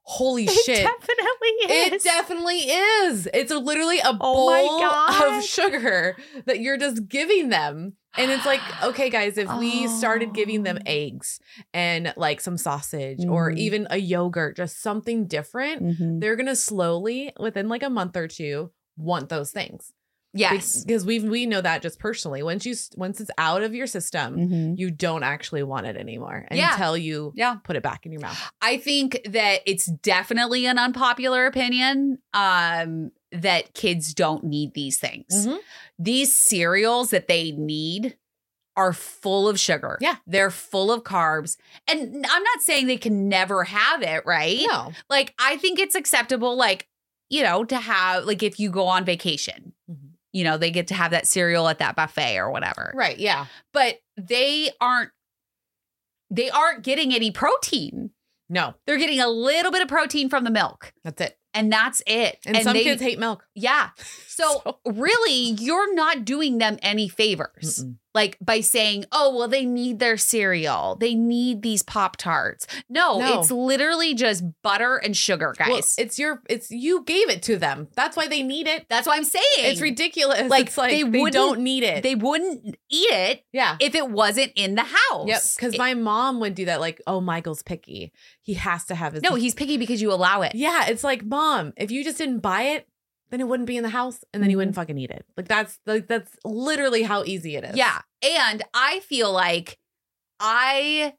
Holy It shit. definitely It is. definitely is. It's a, literally a Oh my bowl God. of sugar that you're just giving them. And it's like, okay, guys, if we started giving them Oh. eggs and like some sausage or Mhm. even a yogurt, just something different, Mhm. they're going to slowly, within like a month or two, want those things. Yes. Because we we know that just personally. Once you once it's out of your system, Mhm. you don't actually want it anymore Yeah. until you Yeah. put it back in your mouth. I think that it's definitely an unpopular opinion um, that kids don't need these things. Mhm. These cereals that they need are full of sugar. Yeah. They're full of carbs. And I'm not saying they can never have it, right? No. Like, I think it's acceptable, like, you know, to have, like, if you go on vacation, Mhm. you know, they get to have that cereal at that buffet or whatever. Right. Yeah. But they aren't, they aren't getting any protein. No. They're getting a little bit of protein from the milk, That's it. and that's it. And, some they- kids hate milk. yeah. So, So- really, you're not doing them any favors. Mm-mm. Like by saying, oh, well, they need their cereal. They need these Pop-Tarts. No, No. it's literally just butter and sugar, guys. Well, it's your, it's you gave it to them. That's why they need it. That's what I'm saying. It's ridiculous. Like, It's like they they, wouldn't- don't need it. They wouldn't eat it yeah. if it wasn't in the house. Yep. Because It- my mom would do that. Like, oh, Michael's picky. He has to have his. no, he's picky because you allow it. Yeah. It's like, mom, if you just didn't buy it, then it wouldn't be in the house, and then he wouldn't fucking eat it. Like that's like that's literally how easy it is. Yeah. And I feel like I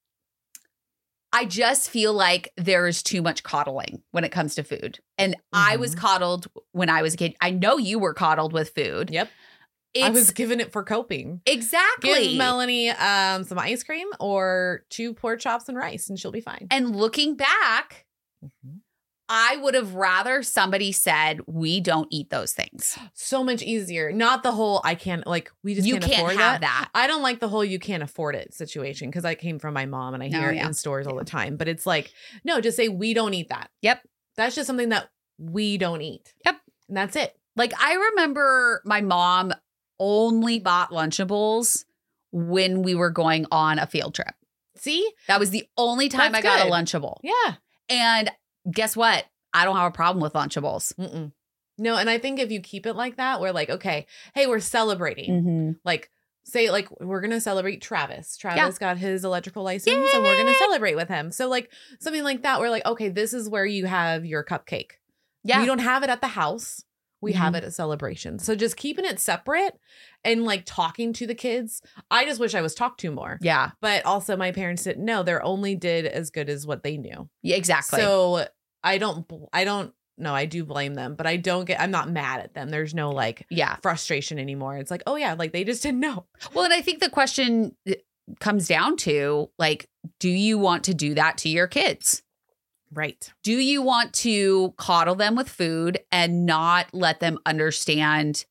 I just feel like there is too much coddling when it comes to food. And I was Mhm. coddled when I was a kid. I know you were coddled with food. Yep. It's I was given it for coping. exactly. Give Melanie um some ice cream or two pork chops and rice, and she'll be fine. And looking back, Mhm. I would have rather somebody said, we don't eat those things. So much easier. Not the whole I can't like we just You can't, can't afford have that. that. I don't like the whole you can't afford it situation because I came from my mom and I Oh, hear yeah. it in stores all the time. But it's like, no, just say we don't eat that. Yep. That's just something that we don't eat. Yep. And that's it. Like I remember my mom only bought Lunchables when we were going on a field trip. See? That was the only time That's I got a good. Lunchable. Yeah. And guess what? I don't have a problem with Lunchables. Mm-mm. No, and I think if you keep it like that, we're like, okay, hey, we're celebrating. Mm-hmm. Like, say, like, we're going to celebrate Travis. Travis got his electrical license and we're going to celebrate with him. So, like, something like that, we're like, okay, this is where you have your cupcake. Yeah. We don't have it at the house. We Mhm. have it at celebration. So, just keeping it separate and like talking to the kids. I just wish I was talked to more. Yeah. But also, my parents didn't know. They only did as good as what they knew. Yeah, exactly. So, I don't, bl- I don't, no, I do blame them, but I don't get, I'm not mad at them. There's no like yeah. frustration anymore. It's like, oh yeah, like they just didn't know. Well, and I think the question comes down to like, do you want to do that to your kids? Right. Do you want to coddle them with food and not let them understand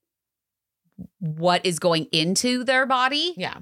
what is going into their body Yeah.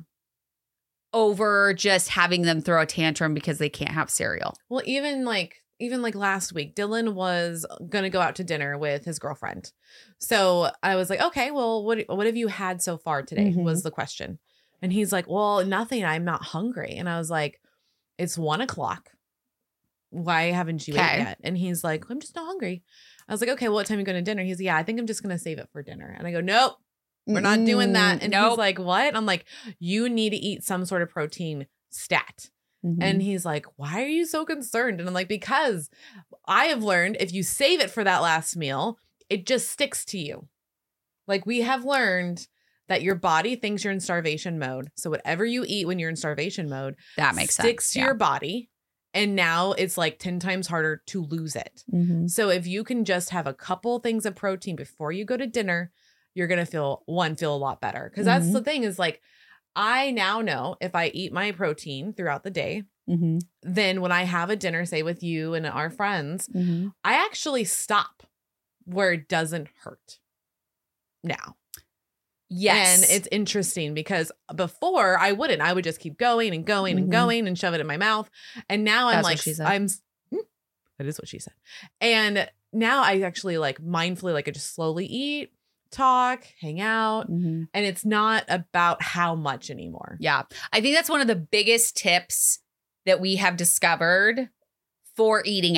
over just having them throw a tantrum because they can't have cereal? Well, even like, even like last week, Dylan was going to go out to dinner with his girlfriend. So I was like, okay, well, what, what have you had so far today? Mhm. Was the question. And he's like, well, nothing. I'm not hungry. And I was like, it's one o'clock. Why haven't you ate Okay. yet? And he's like, I'm just not hungry. I was like, okay, well, what time are you going to dinner? He's like, yeah, I think I'm just going to save it for dinner. And I go, nope, we're not doing that. And nope. he's like, what? I'm like, you need to eat some sort of protein stat. Mhm. And he's like, why are you so concerned? And I'm like, because I have learned if you save it for that last meal, it just sticks to you. Like we have learned that your body thinks you're in starvation mode. So whatever you eat when you're in starvation mode that makes sticks sense. to your body. And now it's like ten times harder to lose it. Yeah. Mhm. So if you can just have a couple things of protein before you go to dinner, you're going to feel one, feel a lot better. Because that's Mhm. the thing is like, I now know if I eat my protein throughout the day, Mhm. then when I have a dinner, say with you and our friends, Mhm. I actually stop where it doesn't hurt now. Yes. And it's interesting because before I wouldn't. I would just keep going and going Mhm. and going and shove it in my mouth. And now I'm That's what like, she said. I'm, hmm, that is what she said. And now I actually like mindfully, like I just slowly eat, talk, hang out. Mhm. And it's not about how much anymore. Yeah. I think that's one of the biggest tips that we have discovered for eating out.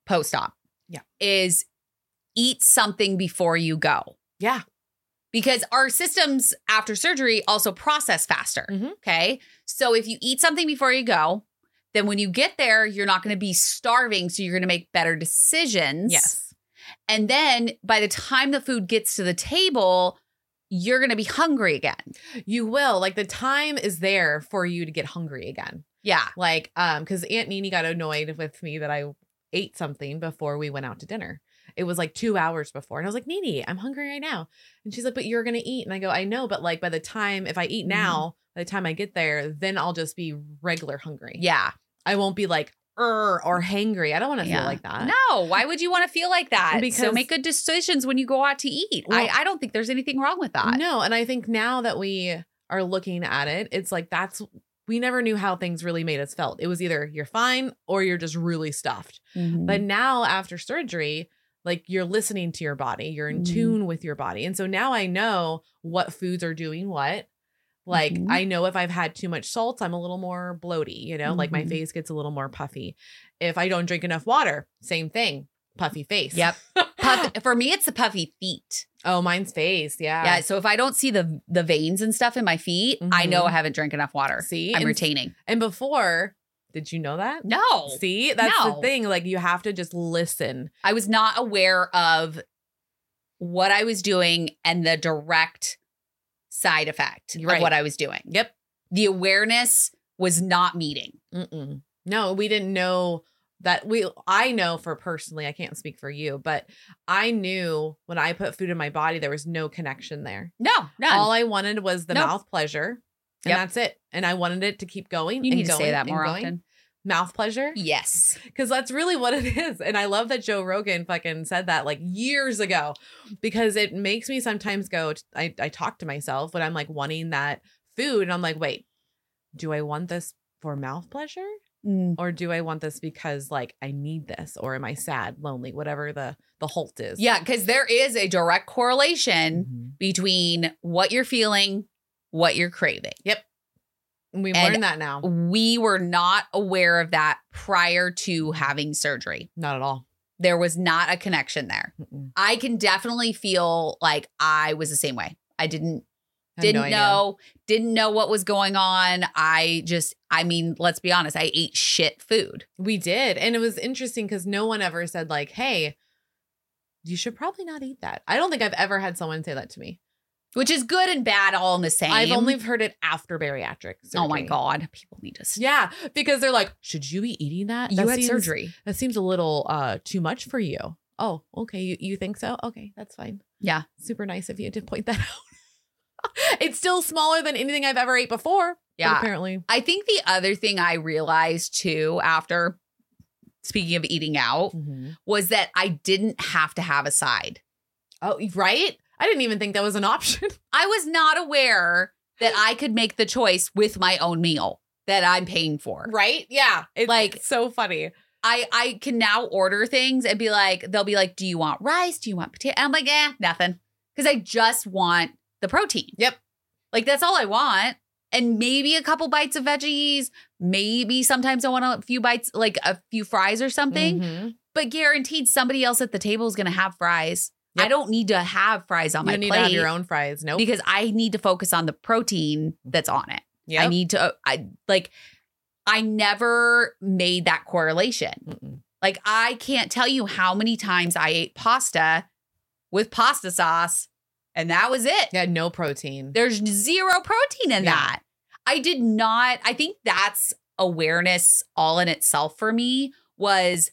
post-op. Yeah. Is eat something before you go. Yeah. Because our systems after surgery also process faster. Mhm. Okay. So if you eat something before you go, then when you get there, you're not going to be starving. So you're going to make better decisions. Yes. And then by the time the food gets to the table, you're going to be hungry again. You will. Like the time is there for you to get hungry again. Yeah. Like, um, because Aunt Nini got annoyed with me that I ate something before we went out to dinner. It was like two hours before. And I was like, Nini, I'm hungry right now. And she's like, but you're going to eat. And I go, I know. But like by the time, if I eat now, by the time I get there, then I'll just be regular hungry. Yeah. I won't be like, er, or hangry. I don't want to Yeah. feel like that. No. Why would you want to feel like that? Because- so make good decisions when you go out to eat. Well- I, I don't think there's anything wrong with that. No. And I think now that we are looking at it, it's like, that's, we never knew how things really made us felt. It was either you're fine or you're just really stuffed. Mhm. But now after surgery, like you're listening to your body, you're in Mhm. tune with your body. And so now I know what foods are doing what. Like Mhm. I know if I've had too much salt, I'm a little more bloaty, you know, like my Mhm. face gets a little more puffy. If I don't drink enough water, same thing, puffy face. Yep. Puff, for me, it's the puffy feet. Oh, mine's face. Yeah. Yeah. So if I don't see the the veins and stuff in my feet, I know Mhm. I haven't drank enough water. See, I'm and, retaining. and before, did you know that? No. See, that's No. the thing. Like you have to just listen. I was not aware of what I was doing and the direct side effect Right. of what I was doing. Yep. The awareness was not meeting. Mm-mm. No, we didn't know that we, I know for personally, I can't speak for you, but I knew when I put food in my body, there was no connection there. No, none. All I wanted was the Nope. mouth pleasure and Yep. that's it. And I wanted it to keep going. you and need to going say that and more going. often. Mouth pleasure. Yes. Because that's really what it is. And I love that Joe Rogan fucking said that like years ago because it makes me sometimes go, I, I talk to myself when I'm like wanting that food and I'm like, wait, do I want this for mouth pleasure? Mm. Or do I want this because like I need this? Or am I sad, lonely, whatever the, the halt is? Yeah, because there is a direct correlation Mhm. between what you're feeling, what you're craving. We've And learned that now. We were not aware of that prior to having surgery. Not at all. There was not a connection there. Mm-mm. I can definitely feel like I was the same way. I didn't I had no didn't idea. know, didn't know what was going on. I just, I mean, let's be honest, I ate shit food. We did. And it was interesting because no one ever said like, hey, you should probably not eat that. I don't think I've ever had someone say that to me. Which is good and bad all in the same. I've only heard it after bariatric surgery. Oh my God. People need to. Yeah, because they're like, should you be eating that? You that had seems, surgery. That seems a little uh too much for you. Oh, okay. You, you think so? Okay, that's fine. Yeah. Super nice of you to point that out. It's still smaller than anything I've ever ate before. but Yeah. apparently. I think the other thing I realized too, after speaking of eating out, was that I didn't have to have a side. Oh, right? I didn't even think that was an option. I was not aware that I could make the choice with my own meal that I'm paying for. Right? Yeah. It's Like- so funny. I, I can now order things and be like, they'll be like, do you want rice? Do you want potato? I'm like, eh, nothing. Because I just want the protein. Yep. Like, that's all I want. And maybe a couple bites of veggies. Maybe sometimes I want a few bites, like a few fries or something. Mhm. But guaranteed somebody else at the table is going to have fries. Yep. I don't need to have fries on You my don't need plate to have your own fries. Nope. because I need to focus on the protein that's on it. Yep. I need to, I like, I never made that correlation. Mm-mm. Like, I can't tell you how many times I ate pasta with pasta sauce, and that was it. Yeah, no protein. There's zero protein in Yeah. that. I did not, I think that's awareness all in itself for me was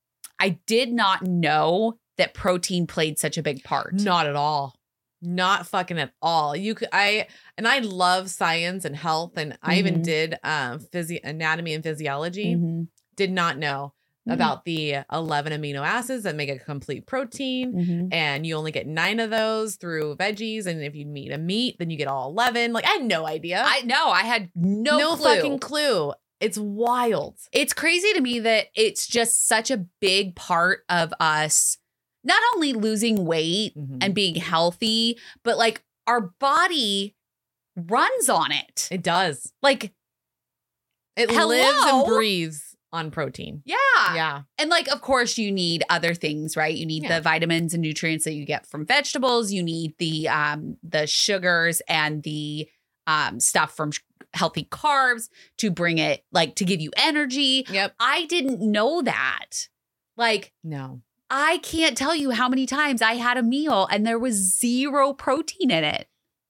I did not know that protein played such a big part. Not at all. Not fucking at all. You could I and I love science and health and I even Mhm. did um physio anatomy and physiology. Mhm. Did not know Mhm. about the eleven amino acids that make a complete protein. Mhm. And you only get nine of those through veggies. And if you eat a meat, then you get all eleven. Like I had no idea. I know, I had no, clue. fucking clue. It's wild. It's crazy to me that it's just such a big part of us not only losing weight Mhm. and being healthy, but like our body runs on it. It does. Like, It Hello? lives and breathes on protein. Yeah. Yeah. And like, of course, you need other things, right? You need Yeah. the vitamins and nutrients that you get from vegetables. You need the um the sugars and the um stuff from sh- healthy carbs to bring it, like, to give you energy. Yep. I didn't know that. Like, No. I can't tell you how many times I had a meal and there was zero protein in it.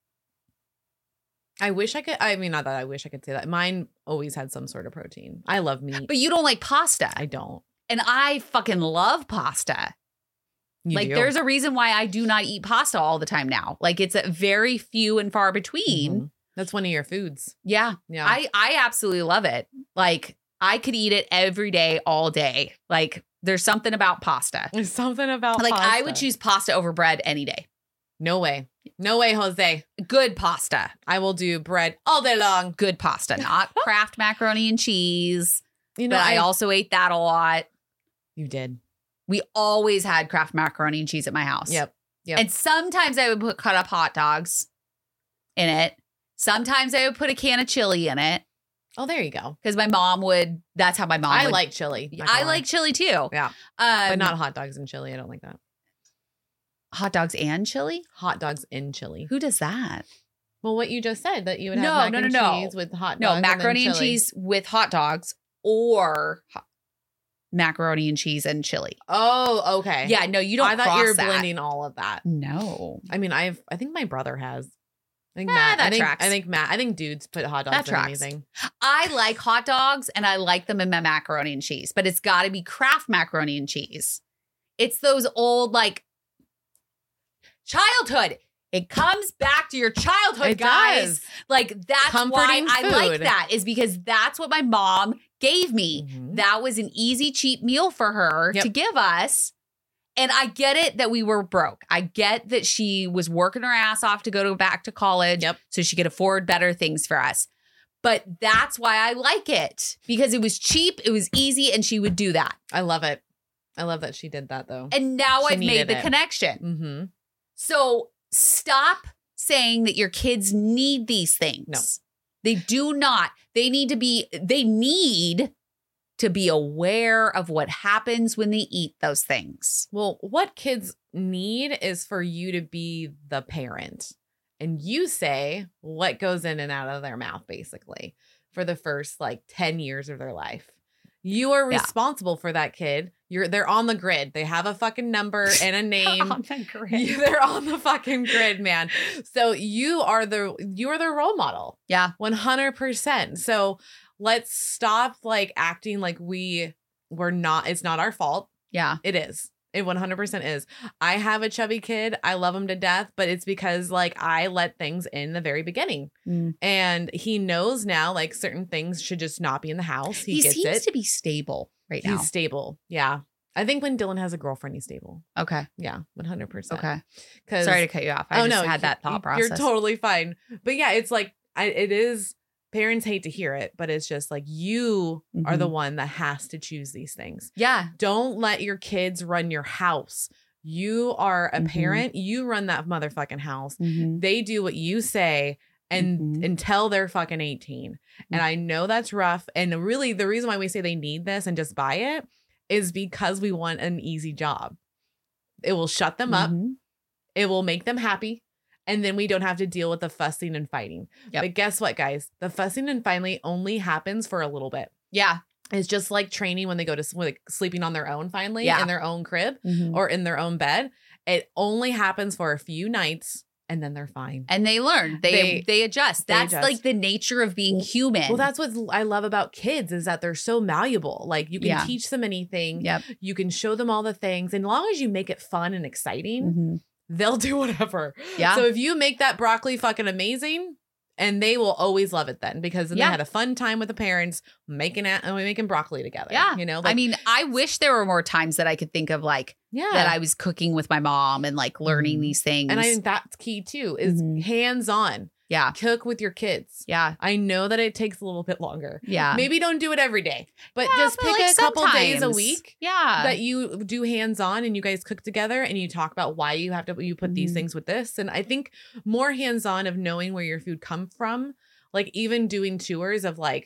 I wish I could. I mean, not that I wish I could say that. Mine always had some sort of protein. I love meat. But you don't like pasta. I don't. And I fucking love pasta. You like, do. there's a reason why I do not eat pasta all the time now. Like, it's a very few and far between. Mhm. That's one of your foods. Yeah. Yeah. I, I absolutely love it. Like, I could eat it every day, all day. Like, there's something about pasta. There's something about Like, pasta. I would choose pasta over bread any day. No way. No way, Jose. Good pasta. I will do bread all day long. Good pasta, not Kraft macaroni and cheese. You know, But I also ate that a lot. You did. We always had Kraft macaroni and cheese at my house. Yep. Yep. And sometimes I would put cut up hot dogs in it. Sometimes I would put a can of chili in it Oh, there you go. because my mom would. That's how my mom. I would, like chili. not I gonna lie. like chili too. Yeah. um, But not hot dogs and chili. I don't like that. hot dogs and chili. Hot dogs in chili. Who does that? Well, what you just said, that you would have No, mac no, and no, no. cheese with hot dogs. No, and then macaroni and chili. cheese with hot dogs or ho- macaroni and cheese and chili. Oh, okay. Yeah, no, you don't. I thought cross you were that. blending all of that. No, I mean, I've. I think my brother has. I think Ah, Matt. that I think. tracks. I think Matt. I think dudes put hot dogs That in tracks. anything. I like hot dogs and I like them in my macaroni and cheese, but it's got to be Kraft macaroni and cheese. It's those old, like, childhood. It comes back to your childhood, It guys. does. Like, that's Comforting why I like food. that, is because that's what my mom gave me. Mhm. That was an easy, cheap meal for her Yep. to give us. And I get it that we were broke. I get that she was working her ass off to go to back to college Yep. so she could afford better things for us. But that's why I like it, because it was cheap, it was easy, and she would do that. I love it. I love that she did that though. And now She I've made needed the it. connection. Mm-hmm. So stop saying that your kids need these things. No. They do not. They need to be, they need to be aware of what happens when they eat those things. Well, what kids need is for you to be the parent, and you say what goes in and out of their mouth, basically, for the first like ten years of their life. You are Yeah. responsible for that kid. You're they're on the grid. They have a fucking number and a name. the You- They're on the fucking grid, man. So you are the you are the role model. Yeah. one hundred percent. So let's stop like acting like we we're not it's not our fault. Yeah. It is. It one hundred percent is. I have a chubby kid. I love him to death, but it's because like I let things in the very beginning. Mm. And he knows now like certain things should just not be in the house. He, He, gets seems it. to be stable right He's now. stable. Yeah. I think when Dylan has a girlfriend, he's stable. Okay. Yeah, one hundred percent. Okay. Cause Sorry to cut you off. I oh just no, had that thought you- process. You're totally fine. But yeah, it's like I, it is. Parents hate to hear it, but it's just like you are the Mhm. one that has to choose these things. Yeah. Don't let your kids run your house. You are a Mhm. parent. You run that motherfucking house. Mhm. They do what you say and Mhm. until they're fucking eighteen. And I know that's rough. And really the reason why we say they need this and just buy it is because we want an easy job. It will shut them up. Mhm. It will make them happy. And then we don't have to deal with the fussing and fighting. Yep. But guess what, guys? The fussing and fighting only happens for a little bit. Yeah. It's just like training when they go to s- like sleeping on their own finally Yeah. in their own crib Mhm. or in their own bed. It only happens for a few nights and then they're fine. And they learn. They they, They- adjust. they That's adjust. like the nature of being human. Well, that's what I love about kids is that they're so malleable. Like you can Yeah. teach them anything. Yep. You can show them all the things. And as long as you make it fun and exciting, Mhm. they'll do whatever. Yeah. So if you make that broccoli fucking amazing, and they will always love it then because then Yeah. they had a fun time with the parents making it and we making broccoli together. Yeah. You know, I like, mean, I wish there were more times that I could think of like yeah. that I was cooking with my mom and like learning Mhm. these things. and I think that's key too is Mhm. hands on. yeah. Cook with your kids. Yeah. I know that it takes a little bit longer. Yeah. Maybe don't do it every day, but Yeah, just but, pick like, a couple days a sometimes. week Yeah. that you do hands on and you guys cook together and you talk about why you have to you put these Mhm. things with this. And I think more hands on of knowing where your food come from, like even doing tours of like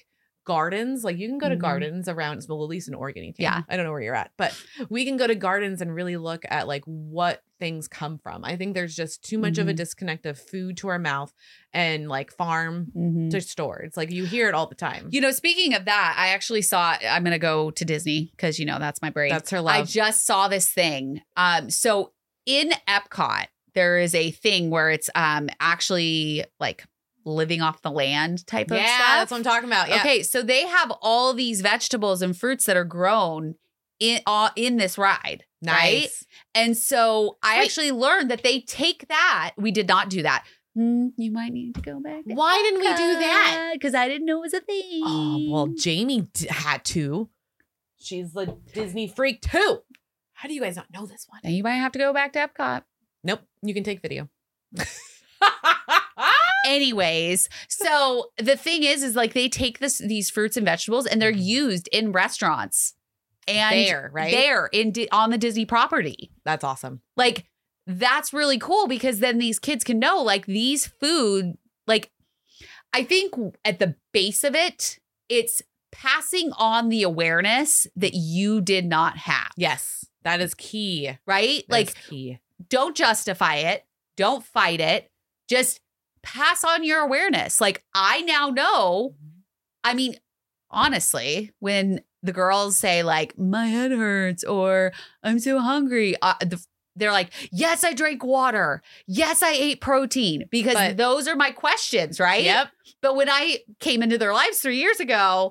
gardens. Like you can go to Mhm. gardens around, well, at least in Oregon, you can. Yeah. I don't know where you're at, but we can go to gardens and really look at like what things come from. I think there's just too much of a Mhm. disconnect of food to our mouth and like farm Mhm. to store. It's like you hear it all the time. You know, speaking of that, I actually saw, I'm going to go to Disney because, you know, that's my brain. That's her I love. just saw this thing. Um, so in Epcot, there is a thing where it's um actually like living off the land type of yeah, stuff. that's what I'm talking about. Yeah. Okay, so they have all these vegetables and fruits that are grown in uh, in this ride, right? Nice. And so I Wait. actually learned that they take that. We did not do that. Hmm, you might need to go back. to Why didn't we do that? Because I didn't know it was a thing. Oh, well, Jamie d- had to. She's the Disney freak too. How do you guys not know this one? Then you might have to go back to Epcot. Nope. You can take video. Anyways, so the thing is, is like they take this these fruits and vegetables and they're used in restaurants and There, right? there in Di- on the Disney property. That's awesome. Like that's really cool because then these kids can know like these food. Like I think at the base of it, it's passing on the awareness that you did not have. Yes, that is key. Right? That like is key. don't justify it. Don't fight it. Just pass on your awareness. Like I now know, I mean, honestly, when the girls say like, my head hurts or I'm so hungry, uh, the, they're like, yes, I drank water. Yes, I ate protein because But- those are my questions, right? Yep. But when I came into their lives three years ago,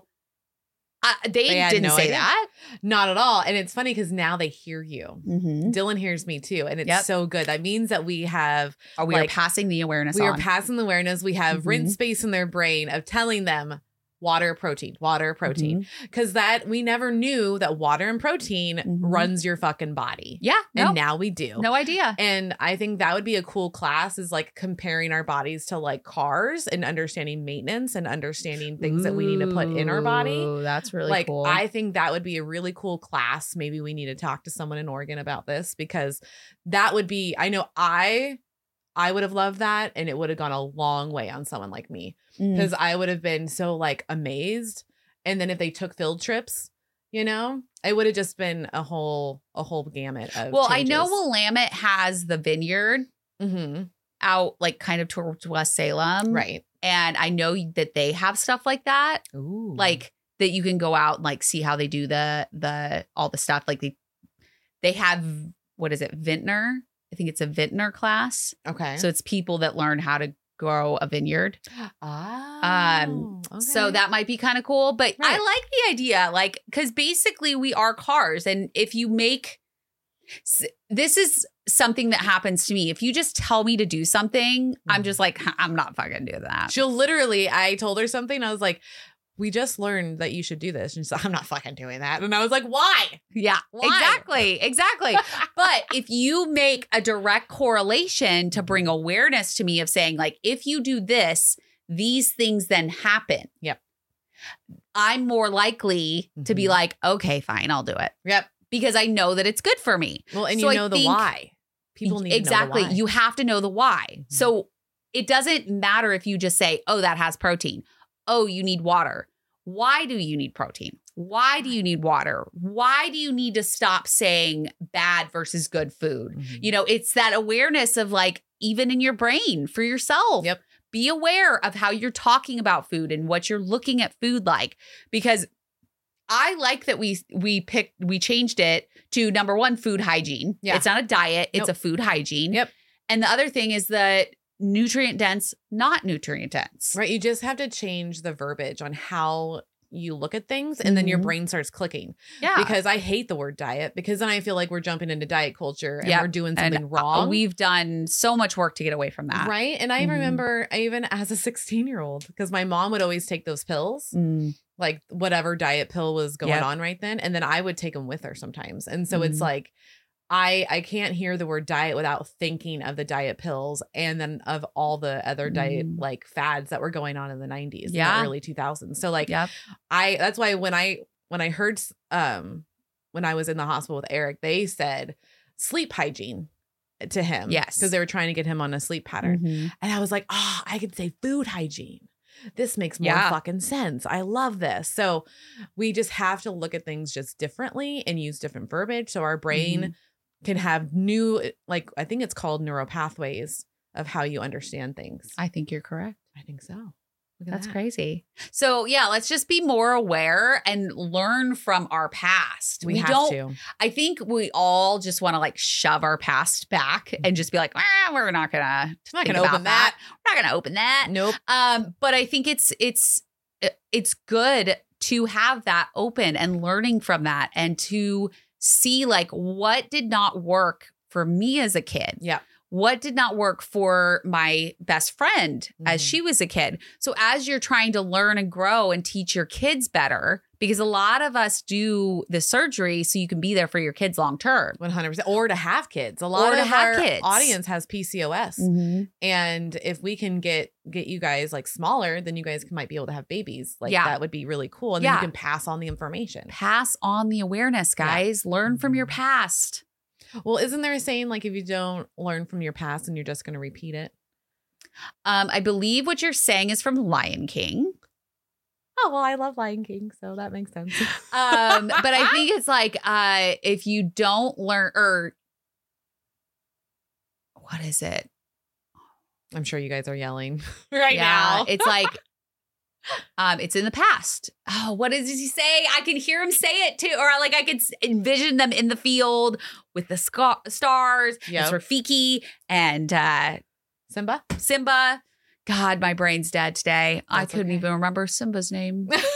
I, they, They had didn't no say idea. that. Not at all. And it's funny because now they hear you. Mm-hmm. Dylan hears me too. And it's Yep. so good. That means that we have, Or we Like, are passing the awareness we on. are passing the awareness. We have Mhm. rent space in their brain of telling them water, protein, water, protein. Mhm. Because that we never knew that water and protein Mhm. runs your fucking body. Yeah. And No, now we do. no idea. And I think that would be a cool class is like comparing our bodies to like cars and understanding maintenance and understanding things that we need to put in our body. Ooh, that's really like cool. I think that would be a really cool class. Maybe we need to talk to someone in Oregon about this because that would be, I know I I would have loved that and it would have gone a long way on someone like me Mm. because I would have been so like amazed. And then if they took field trips, you know, it would have just been a whole a whole gamut of Well, I know changes. Willamette has the vineyard Mhm. out like kind of towards West Salem. Right. And I know that they have stuff like that. Ooh. Like that you can go out and like see how they do the the all the stuff. Like they they have what is it, vintner? I think it's a vintner class. okay. So it's people that learn how to grow a vineyard. ah, Um, So okay. that might be kind of cool. But I Right. like the idea, like, because basically we are cars. And if you make s- this is something that happens to me. If you just tell me to do something, I'm just like, I'm not fucking doing that. she'll literally, I told her something. I was like, we just learned that you should do this. And she's like, I'm not fucking doing that. And I was like, why? Yeah, Why? exactly. Exactly. But if you make a direct correlation to bring awareness to me of saying, like, if you do this, these things then happen. Yep. I'm more likely to be Mhm. like, okay, fine, I'll do it Yep. because I know that it's good for me. Well, and So you I know the think- why. People need exactly. to know the why. You have to know the why. Mhm. So it doesn't matter if you just say, oh, that has protein. Oh, you need water. Why do you need protein? Why do you need water? Why do you need to stop saying bad versus good food? Mhm. You know, it's that awareness of like, even in your brain for yourself. Yep. Be aware of how you're talking about food and what you're looking at food like. Because I like that we we picked we changed it to number one, food hygiene. Yeah. It's not a diet, it's Nope. a food hygiene. Yep. And the other thing is that nutrient dense, not nutrient dense. Right. You just have to change the verbiage on how you look at things and then your Mhm. brain starts clicking. Yeah. Because I hate the word diet because then I feel like we're jumping into diet culture and Yep. we're doing and something uh, wrong. we've done so much work to get away from that. Right. And I Mhm. remember even as a sixteen year old, because my mom would always take those pills, Mm. like whatever diet pill was going Yep. on right then. And then I would take them with her sometimes. And so it's Mhm. like, I I can't hear the word diet without thinking of the diet pills and then of all the other diet Mm. like fads that were going on in the nineties, Yeah. in the early two thousands. So like Yep. I that's why when I when I heard um when I was in the hospital with Eric, they said sleep hygiene to him. Yes. Because they were trying to get him on a sleep pattern. Mhm. And I was like, oh, I could say food hygiene. this makes more Yeah. fucking sense. I love this. So we just have to look at things just differently and use different verbiage. So our brain Mhm. can have new, like, I think it's called neural pathways of how you understand things. I think you're correct. I think so. Look at That's that. crazy. So yeah, let's just be more aware and learn from our past. We, have don't, to. I think we all just want to like shove our past back and just be like, ah, we're not gonna, I'm not think going to about open that. We're not gonna open that. Nope. Um, but I think it's it's it's good to have that open and learning from that and to see like what did not work for me as a kid. Yeah. What did not work for my best friend as Mhm. she was a kid? So as you're trying to learn and grow and teach your kids better, because a lot of us do the surgery so you can be there for your kids long term. one hundred percent. Or to have kids. A lot Or to of have our kids. audience has P C O S. And if we can get get you guys like smaller, then you guys can, might be able to have babies. Like Yeah. that would be really cool. And Yeah. then you can pass on the information. Pass on the awareness, Yeah. guys. Learn from your past. Well, isn't there a saying like if you don't learn from your past, then you're just going to repeat it? Um, I believe what you're saying is from Lion King. Oh, well, I love Lion King, so that makes sense. Um, but I think it's like uh, if you don't learn or what is it? I'm sure you guys are yelling right yeah, now. it's like um, it's in the past. Oh, what does he say? I can hear him say it too, or like I could s- envision them in the field with the sca- stars. Yep. It's Rafiki and uh, Simba? Simba. God, my brain's dead today. I That's couldn't okay. even remember Simba's name. That's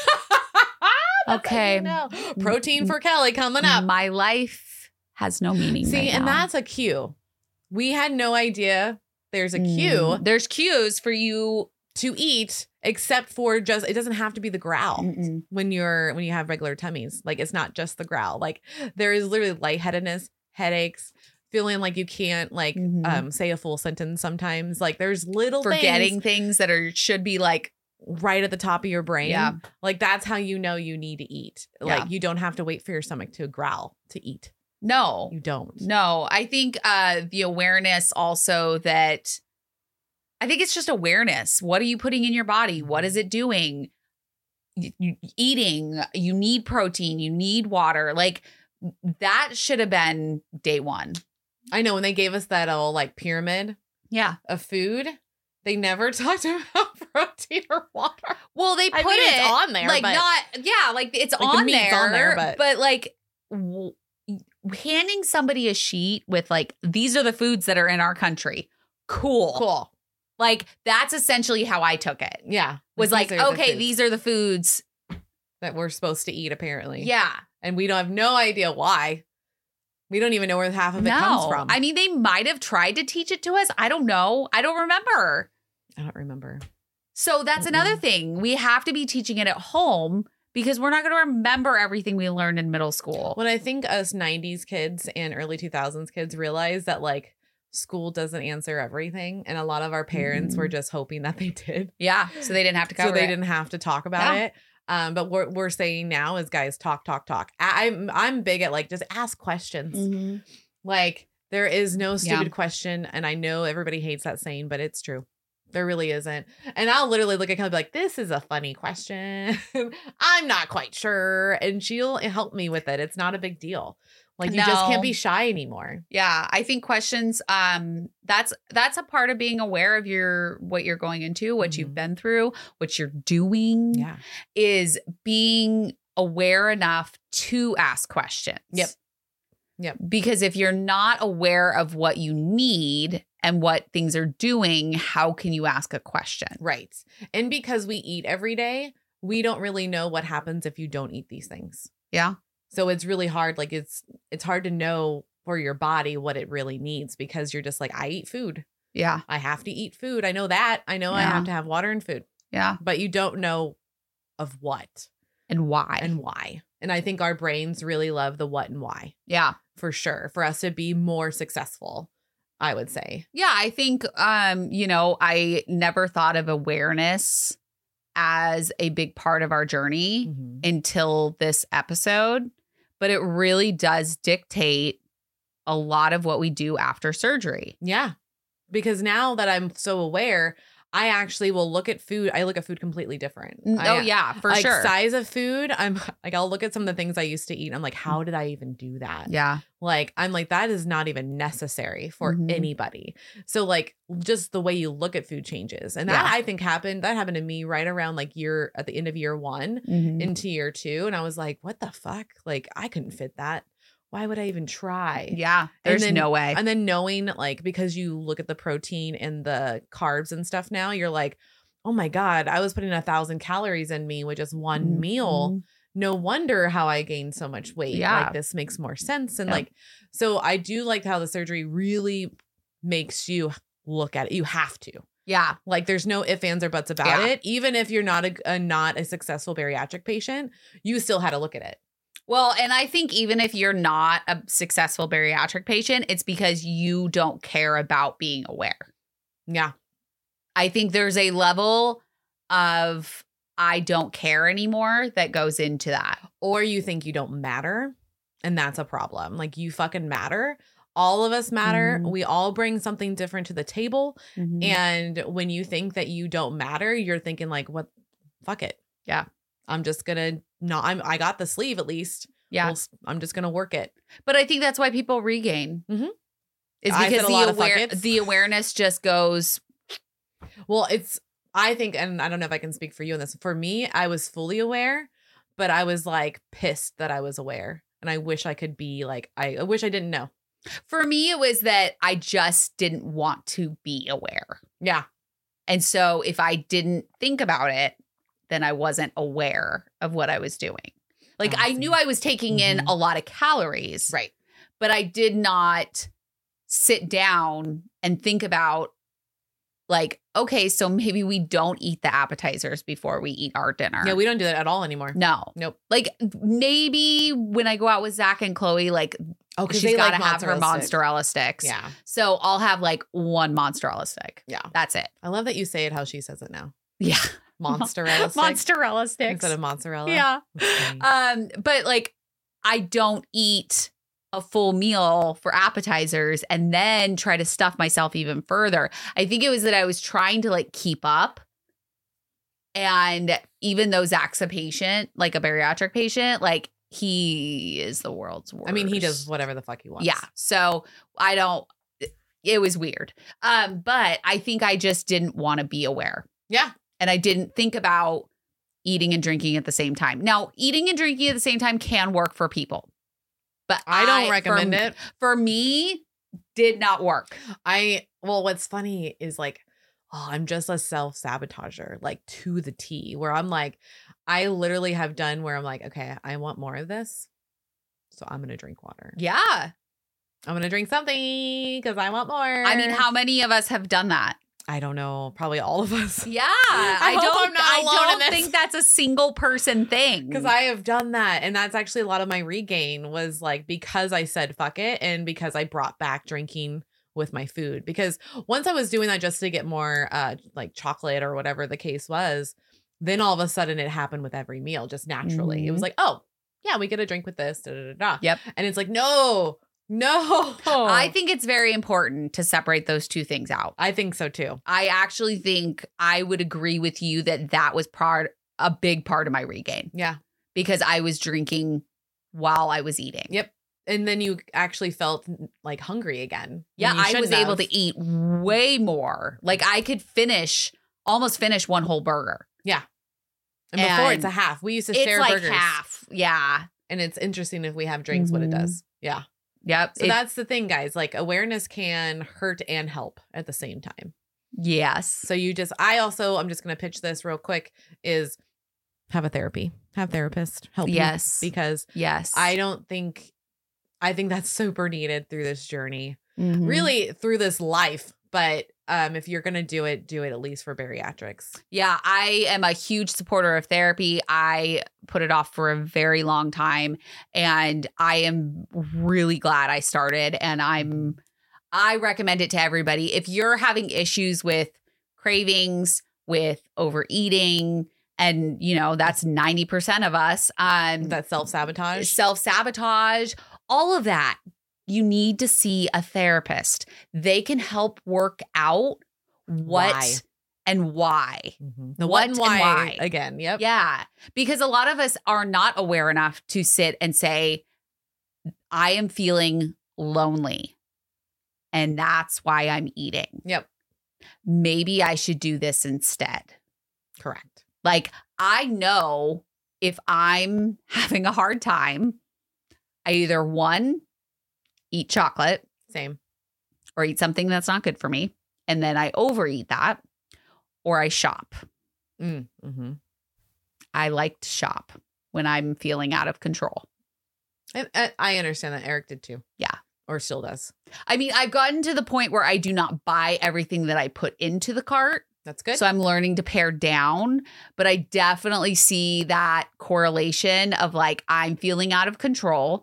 Okay. how you know. Protein for Kelly coming up. My life has no meaning. See, right and now. that's a cue. We had no idea there's a Mm, cue There's cues for you. to eat, except for just, it doesn't have to be the growl. Mm-mm. when you're when you have regular tummies. Like it's not just the growl. Like there is literally lightheadedness, headaches, feeling like you can't like Mhm. um say a full sentence sometimes. Like there's little Forgetting things things that are should be like right at the top of your brain. Yeah. Like that's how you know you need to eat. Yeah. Like you don't have to wait for your stomach to growl to eat. no, You don't. no. I think uh the awareness also that I think it's just awareness. What are you putting in your body? What is it doing? You, you- eating. You need protein. You need water. Like that should have been day one. I know when they gave us that old like pyramid Yeah. of food, they never talked about protein or water. Well, they I put mean, it it's on there, like but- not. Yeah, like it's Like, the on, meat's there, on there, but- like w- handing somebody a sheet with like these are the foods that are in our country. Cool. Cool. Like that's essentially how I took it. Yeah. Was like, These are the okay, foods these are the foods. that we're supposed to eat apparently. Yeah. And we don't have no idea why. We don't even know where half of it comes from. I mean, they might have tried to teach it to us. I don't know. I don't remember. I don't remember. So that's Mm-mm. another thing. We have to be teaching it at home because we're not going to remember everything we learned in middle school. When I think us nineties kids and early two thousands kids realize that like school doesn't answer everything. And a lot of our parents Mhm. were just hoping that they did. Yeah. So they didn't have to cover So they it. didn't have to talk about Yeah. it. Um, but what we're saying now is guys, talk, talk, talk. I, I'm I'm big at like just ask questions. Mhm. Like there is no stupid Yeah. question. And I know everybody hates that saying, but it's true. There really isn't. And I'll literally look at Kelly and be like, this is a funny question. I'm not quite sure. And she'll help me with it. It's not a big deal. Like you just No. can't be shy anymore. Yeah, I think questions um that's that's a part of being aware of your what you're going into, what you've Mhm. been through, what you're doing Yeah. is being aware enough to ask questions. Yep. Yep. Because if you're not aware of what you need and what things are doing, how can you ask a question? Right. And because we eat every day, we don't really know what happens if you don't eat these things. Yeah. So it's really hard. Like it's it's hard to know for your body what it really needs because you're just like, I eat food. Yeah. I have to eat food. I know that. I know I Yeah. have to have water and food. Yeah. But you don't know of what And why? and why. And I think our brains really love the what and why yeah. for sure. For us to be more successful, I would say. Yeah, I think um, you know, I never thought of awareness as a big part of our journey Mm-hmm. until this episode, but it really does dictate a lot of what we do after surgery. Yeah. Because now that I'm so aware, I actually will look at food. I look at food completely different. Oh, I, yeah, for like, sure. Size of food, I'm like, I'll look at some of the things I used to eat. And I'm like, how did I even do that? Yeah. Like, I'm like, that is not even necessary for Mhm. anybody. So, like, just the way you look at food changes. And that Yeah. I think happened, that happened to me right around like year, at the end of year one Mhm. into year two. And I was like, what the fuck? Like, I couldn't fit that. Why would I even try? Yeah. There's then- no way. And then knowing, like, because you look at the protein and the carbs and stuff now, you're like, oh my God, I was putting a thousand calories in me with just one Mhm. meal. No wonder how I gained so much weight. Yeah. Like, this makes more sense. And Yep. like, so I do like how the surgery really makes you look at it. You have to. Yeah. Like, there's no ifs, ands, or buts about Yeah. it. Even if you're not a, a not a successful bariatric patient, you still had to look at it. Well, and I think even if you're not a successful bariatric patient, it's because you don't care about being aware. Yeah. I think there's a level of I don't care anymore that goes into that. Or you think you don't matter. And that's a problem. Like, you fucking matter. All of us matter. Mhm. We all bring something different to the table. And And when you think that you don't matter, you're thinking like, what? Fuck it. Yeah. I'm just going to not, I'm, I got the sleeve at least. yeah, Well, I'm just going to work it. but I think that's why people regain. Mhm. Is I because said a the lot of aware fuck it's. the awareness just goes. Well, it's, I think, and I don't know if I can speak for you on this. For me, I was fully aware, but I was like pissed that I was aware. And I wish I could be like, I, I wish I didn't know. For me, it was that I just didn't want to be aware. Yeah. And so if I didn't think about it, then I wasn't aware of what I was doing. Like, I I see. knew I was taking in Mhm. a lot of calories, Right. but I did not sit down and think about, like, okay, so maybe we don't eat the appetizers before we eat our dinner. Yeah. We don't do that at all anymore. no. Nope. Like, maybe when I go out with Zach and Chloe, like, Oh, because she's they got like to have her mozzarella stick. mozzarella sticks. Yeah. So I'll have like one mozzarella stick. Yeah. That's it. I love that you say it how she says it now. Yeah. Mozzarella stick Mozzarella sticks. instead of mozzarella. Yeah. That's funny. Um, but like, I don't eat a full meal for appetizers and then try to stuff myself even further. I think it was that I was trying to like keep up. And even though Zach's a patient, like a bariatric patient, like he is the world's worst. I mean, he does whatever the fuck he wants. Yeah. So I don't, it was weird. Um, but I think I just didn't want to be aware. Yeah. And I didn't think about eating and drinking at the same time. Now, eating and drinking at the same time can work for people. But I don't for- recommend it. For me, did not work. I, well, what's funny is like, oh, I'm just a self-sabotager, like to the T, where I'm like, I literally have done where I'm like, okay, I want more of this. So I'm going to drink water. Yeah. I'm going to drink something because I want more. I mean, how many of us have done that? I don't know. Probably all of us. Yeah. I, hope don't I'm not I alone don't in this. think that's a single person thing. Because I have done that. And that's actually a lot of my regain was like because I said fuck it and because I brought back drinking with my food. Because once I was doing that just to get more uh like chocolate or whatever the case was, then all of a sudden it happened with every meal just naturally. It was Mhm. like, oh, yeah, we get a drink with this. Da, da, da, da. Yep. And it's like, no, no. I think it's very important to separate those two things out. I think so too. I actually think I would agree with you that that was part a big part of my regain Yeah. because I was drinking while I was eating. Yep. And then you actually felt like hungry again. Yeah, when you I was shouldn't able have. to eat way more. Like I could finish, almost finish one whole burger. And before and it's a half. We used to It's share like burgers. half. Yeah. And it's interesting if we have drinks what it Mhm. does. Yeah. Yep. So It- that's the thing, guys. Like awareness can hurt and help at the same time. yes. So you just, I also, I'm just going to pitch this real quick is have a therapy, have therapist help you. Yes. Because Yes. I don't think, I think that's super needed through this journey, Mhm. really through this life. But um, if you're going to do it, do it at least for bariatrics. Yeah, I am a huge supporter of therapy. I put it off for a very long time and I am really glad I started and I'm I recommend it to everybody. If you're having issues with cravings, with overeating, and you know, that's ninety percent of us, um That self-sabotage. self-sabotage, all of that. You need to see a therapist. They can help work out what Why? and why. Mm-hmm. The What what and why, and why. again. Yep. Yeah. Because a lot of us are not aware enough to sit and say, I am feeling lonely and that's why I'm eating. Yep. Maybe I should do this instead. Correct. Like, I know if I'm having a hard time, I either one, eat chocolate. Same. Or eat something that's not good for me. And then I overeat that. Or I shop. Mm, mm-hmm. I like to shop when I'm feeling out of control. And, and I understand that. Eric did too. Yeah. Or still does. I mean, I've gotten to the point where I do not buy everything that I put into the cart. That's good. So I'm learning to pare down. But I definitely see that correlation of like, I'm feeling out of control.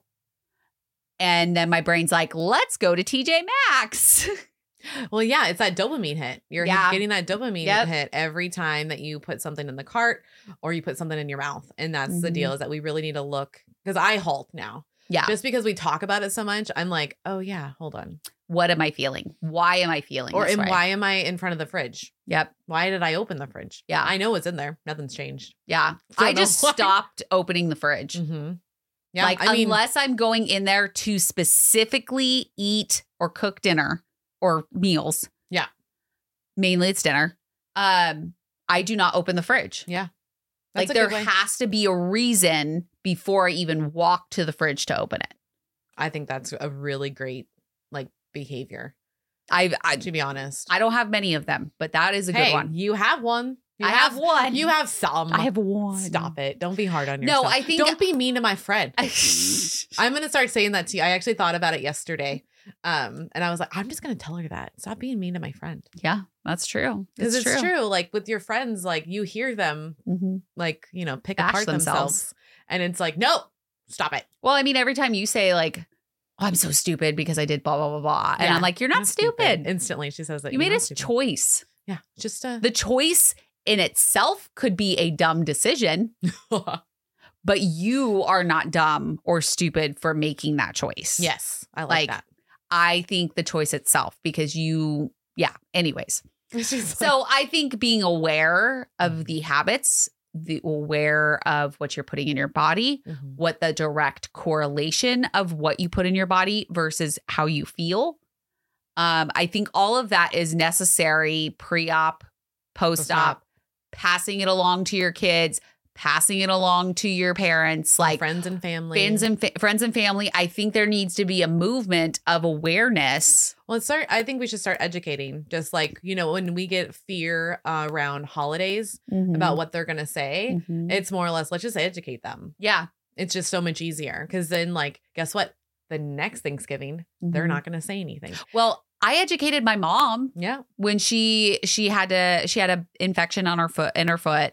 And then my brain's like, let's go to T J Maxx. Well, yeah, it's that dopamine hit. You're Yeah. getting that dopamine Yep. hit every time that you put something in the cart or you put something in your mouth. And that's the Mhm. deal, is that we really need to look, because I halt now. Yeah. Just because we talk about it so much, I'm like, oh yeah, hold on. What am I feeling? Why am I feeling Or this and way? why am I in front of the fridge? Yep. Why did I open the fridge? Yeah. I know what's in there. Nothing's changed. Yeah. Don't I know just why. stopped opening the fridge. Mm-hmm. Yeah. like, I mean, unless I'm going in there to specifically eat or cook dinner or meals. Yeah. Mainly it's dinner. Um, I do not open the fridge. yeah. Like, That's a there good way. has to be a reason before I even walk to the fridge to open it. I think that's a really great like behavior, I I, to be honest. I don't have many of them, but that is a hey, good one. You have one. You I have, one. You have some. I have one. Stop it. Don't be hard on No, yourself. I think- Don't be mean to my friend. I, I'm going to start saying that to you. I actually thought about it yesterday. Um, and I was like, I'm just going to tell her that. Stop being mean to my friend. yeah, that's true. Because it's, true. Like with your friends, like you hear them Mhm. like, you know, pick Bash apart themselves. themselves. And it's like, no, stop it. Well, I mean, every time you say like, oh, I'm so stupid because I did blah, blah, blah, blah. And Yeah, I'm like, you're not stupid. Instantly, she says that. You you're made not a stupid. choice. Yeah. Just uh The choice in itself could be a dumb decision, but you are not dumb or stupid for making that choice. yes. I like, Like, that. I think the choice itself, because you, yeah, anyways. She's like, So I think being aware of the habits, the aware of what you're putting in your body, mhm. what the direct correlation of what you put in your body versus how you feel. Um, I think all of that is necessary pre-op, post-op, Post-op. passing it along to your kids, passing it along to your parents, like friends and family. friends and fa- friends and family. I think there needs to be a movement of awareness. Well, let's start. I think we should start educating. Just like, you know, when we get fear uh, around holidays about what they're going to say, Mhm. it's more or less, let's just educate them. yeah, It's just so much easier. Because then, like, guess what? The next Thanksgiving, they're Mhm. not going to say anything. Well, I educated my mom Yeah. when she she had to she had a infection on her foot in her foot,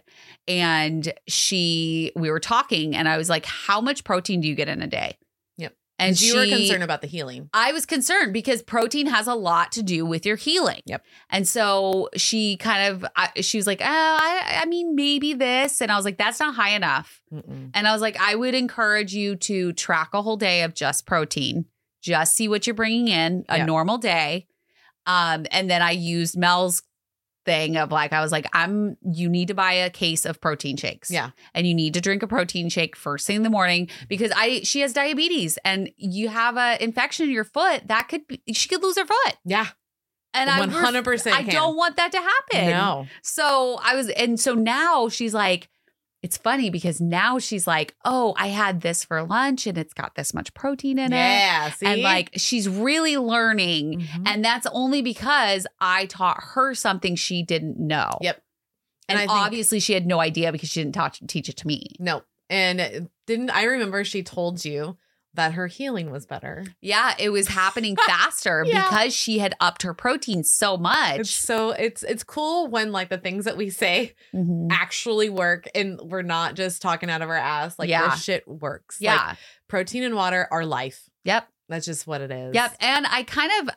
and she we were talking, and I was like, how much protein do you get in a day? Yep. And And you were she- concerned about the healing. I was concerned because protein has a lot to do with your healing. Yep. And so she kind of I, she was like, oh, I, I mean, maybe this, and I was like, that's not high enough. Mm-mm. And I was like, I would encourage you to track a whole day of just protein, just see what you're bringing in a Yeah. normal day. Um, and then I used Mel's thing of like, I was like, I'm, you need to buy a case of protein shakes. Yeah. And you need to drink a protein shake first thing in the morning because I, she has diabetes and you have a infection in your foot that could be, she could lose her foot. Yeah. And I one hundred percent I can. don't want that to happen. No. So I was, and so now she's like, it's funny because now she's like, oh, I had this for lunch and it's got this much protein in it. Yeah. See? And like, she's really learning. Mhm. And that's only because I taught her something she didn't know. Yep. And, And I think- obviously she had no idea because she didn't taught, teach it to me. No. And didn't I remember she told you that her healing was better? Yeah, it was happening faster Yeah. because she had upped her protein so much. It's so it's it's cool when like the things that we say Mhm. actually work and we're not just talking out of our ass. Like Yeah. this shit works. Yeah. Like, protein and water are life. Yep. That's just what it is. Yep. And I kind of,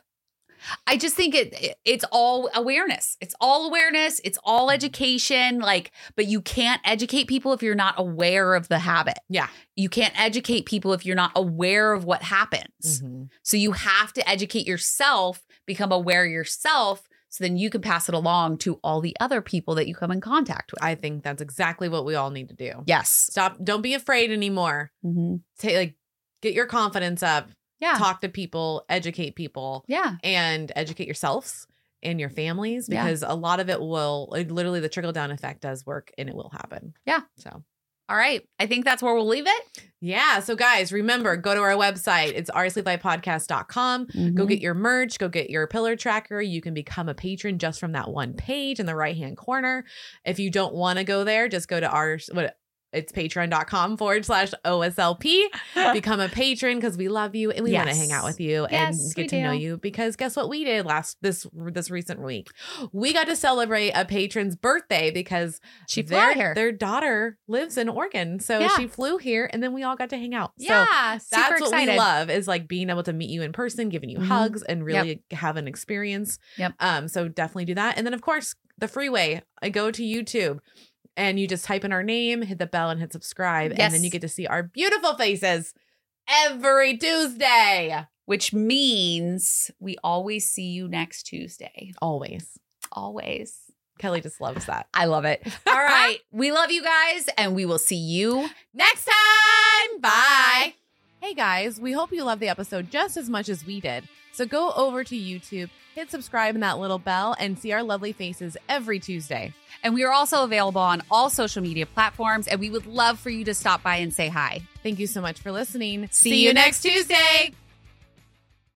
I just think it, it it's all awareness. It's all awareness. It's all education. Like, but you can't educate people if you're not aware of the habit. Yeah. You can't educate people if you're not aware of what happens. Mhm. So you have to educate yourself, become aware yourself So then you can pass it along to all the other people that you come in contact with. I think that's exactly what we all need to do. Yes. Stop. Don't be afraid anymore. Mm-hmm. Take like get your confidence up. Yeah. Talk to people, educate people. Yeah. And educate yourselves and your families, Yeah. because a lot of it will like, literally the trickle down effect does work and it will happen. Yeah. So. All right. I think that's where we'll leave it. Yeah. So guys, remember, go to our website. It's our sleep life podcast dot com. Mm-hmm. Go get your merch. Go get your pillar tracker. You can become a patron just from that one page in the right-hand corner. If you don't want to go there, just go to our, what it's patreon.com forward slash OSLP. Become a patron because we love you and we Yes. want to hang out with you Yes, and we get to know do. you, because guess what we did last this this recent week? We got to celebrate a patron's birthday because She flew their, out here. their daughter lives in Oregon. So Yeah. she flew here and then we all got to hang out. So Yeah. Super that's what excited. we love, is like being able to meet you in person, giving you Mhm. hugs and really have an experience. Yep. Um, so definitely do that. And then of course, the freeway. I go to YouTube and you just type in our name, hit the bell and hit subscribe. Yes. And then you get to see our beautiful faces every Tuesday. Which means we always see you next Tuesday. Always. Always. Kelly just loves that. I love it. All right. We love you guys, and we will see you Next time. Bye. Hey guys, we hope you loved the episode just as much as we did. So go over to YouTube, hit subscribe and that little bell, and see our lovely faces every Tuesday. And we are also available on all social media platforms, and we would love for you to stop by and say hi. Thank you so much for listening. See you next Tuesday.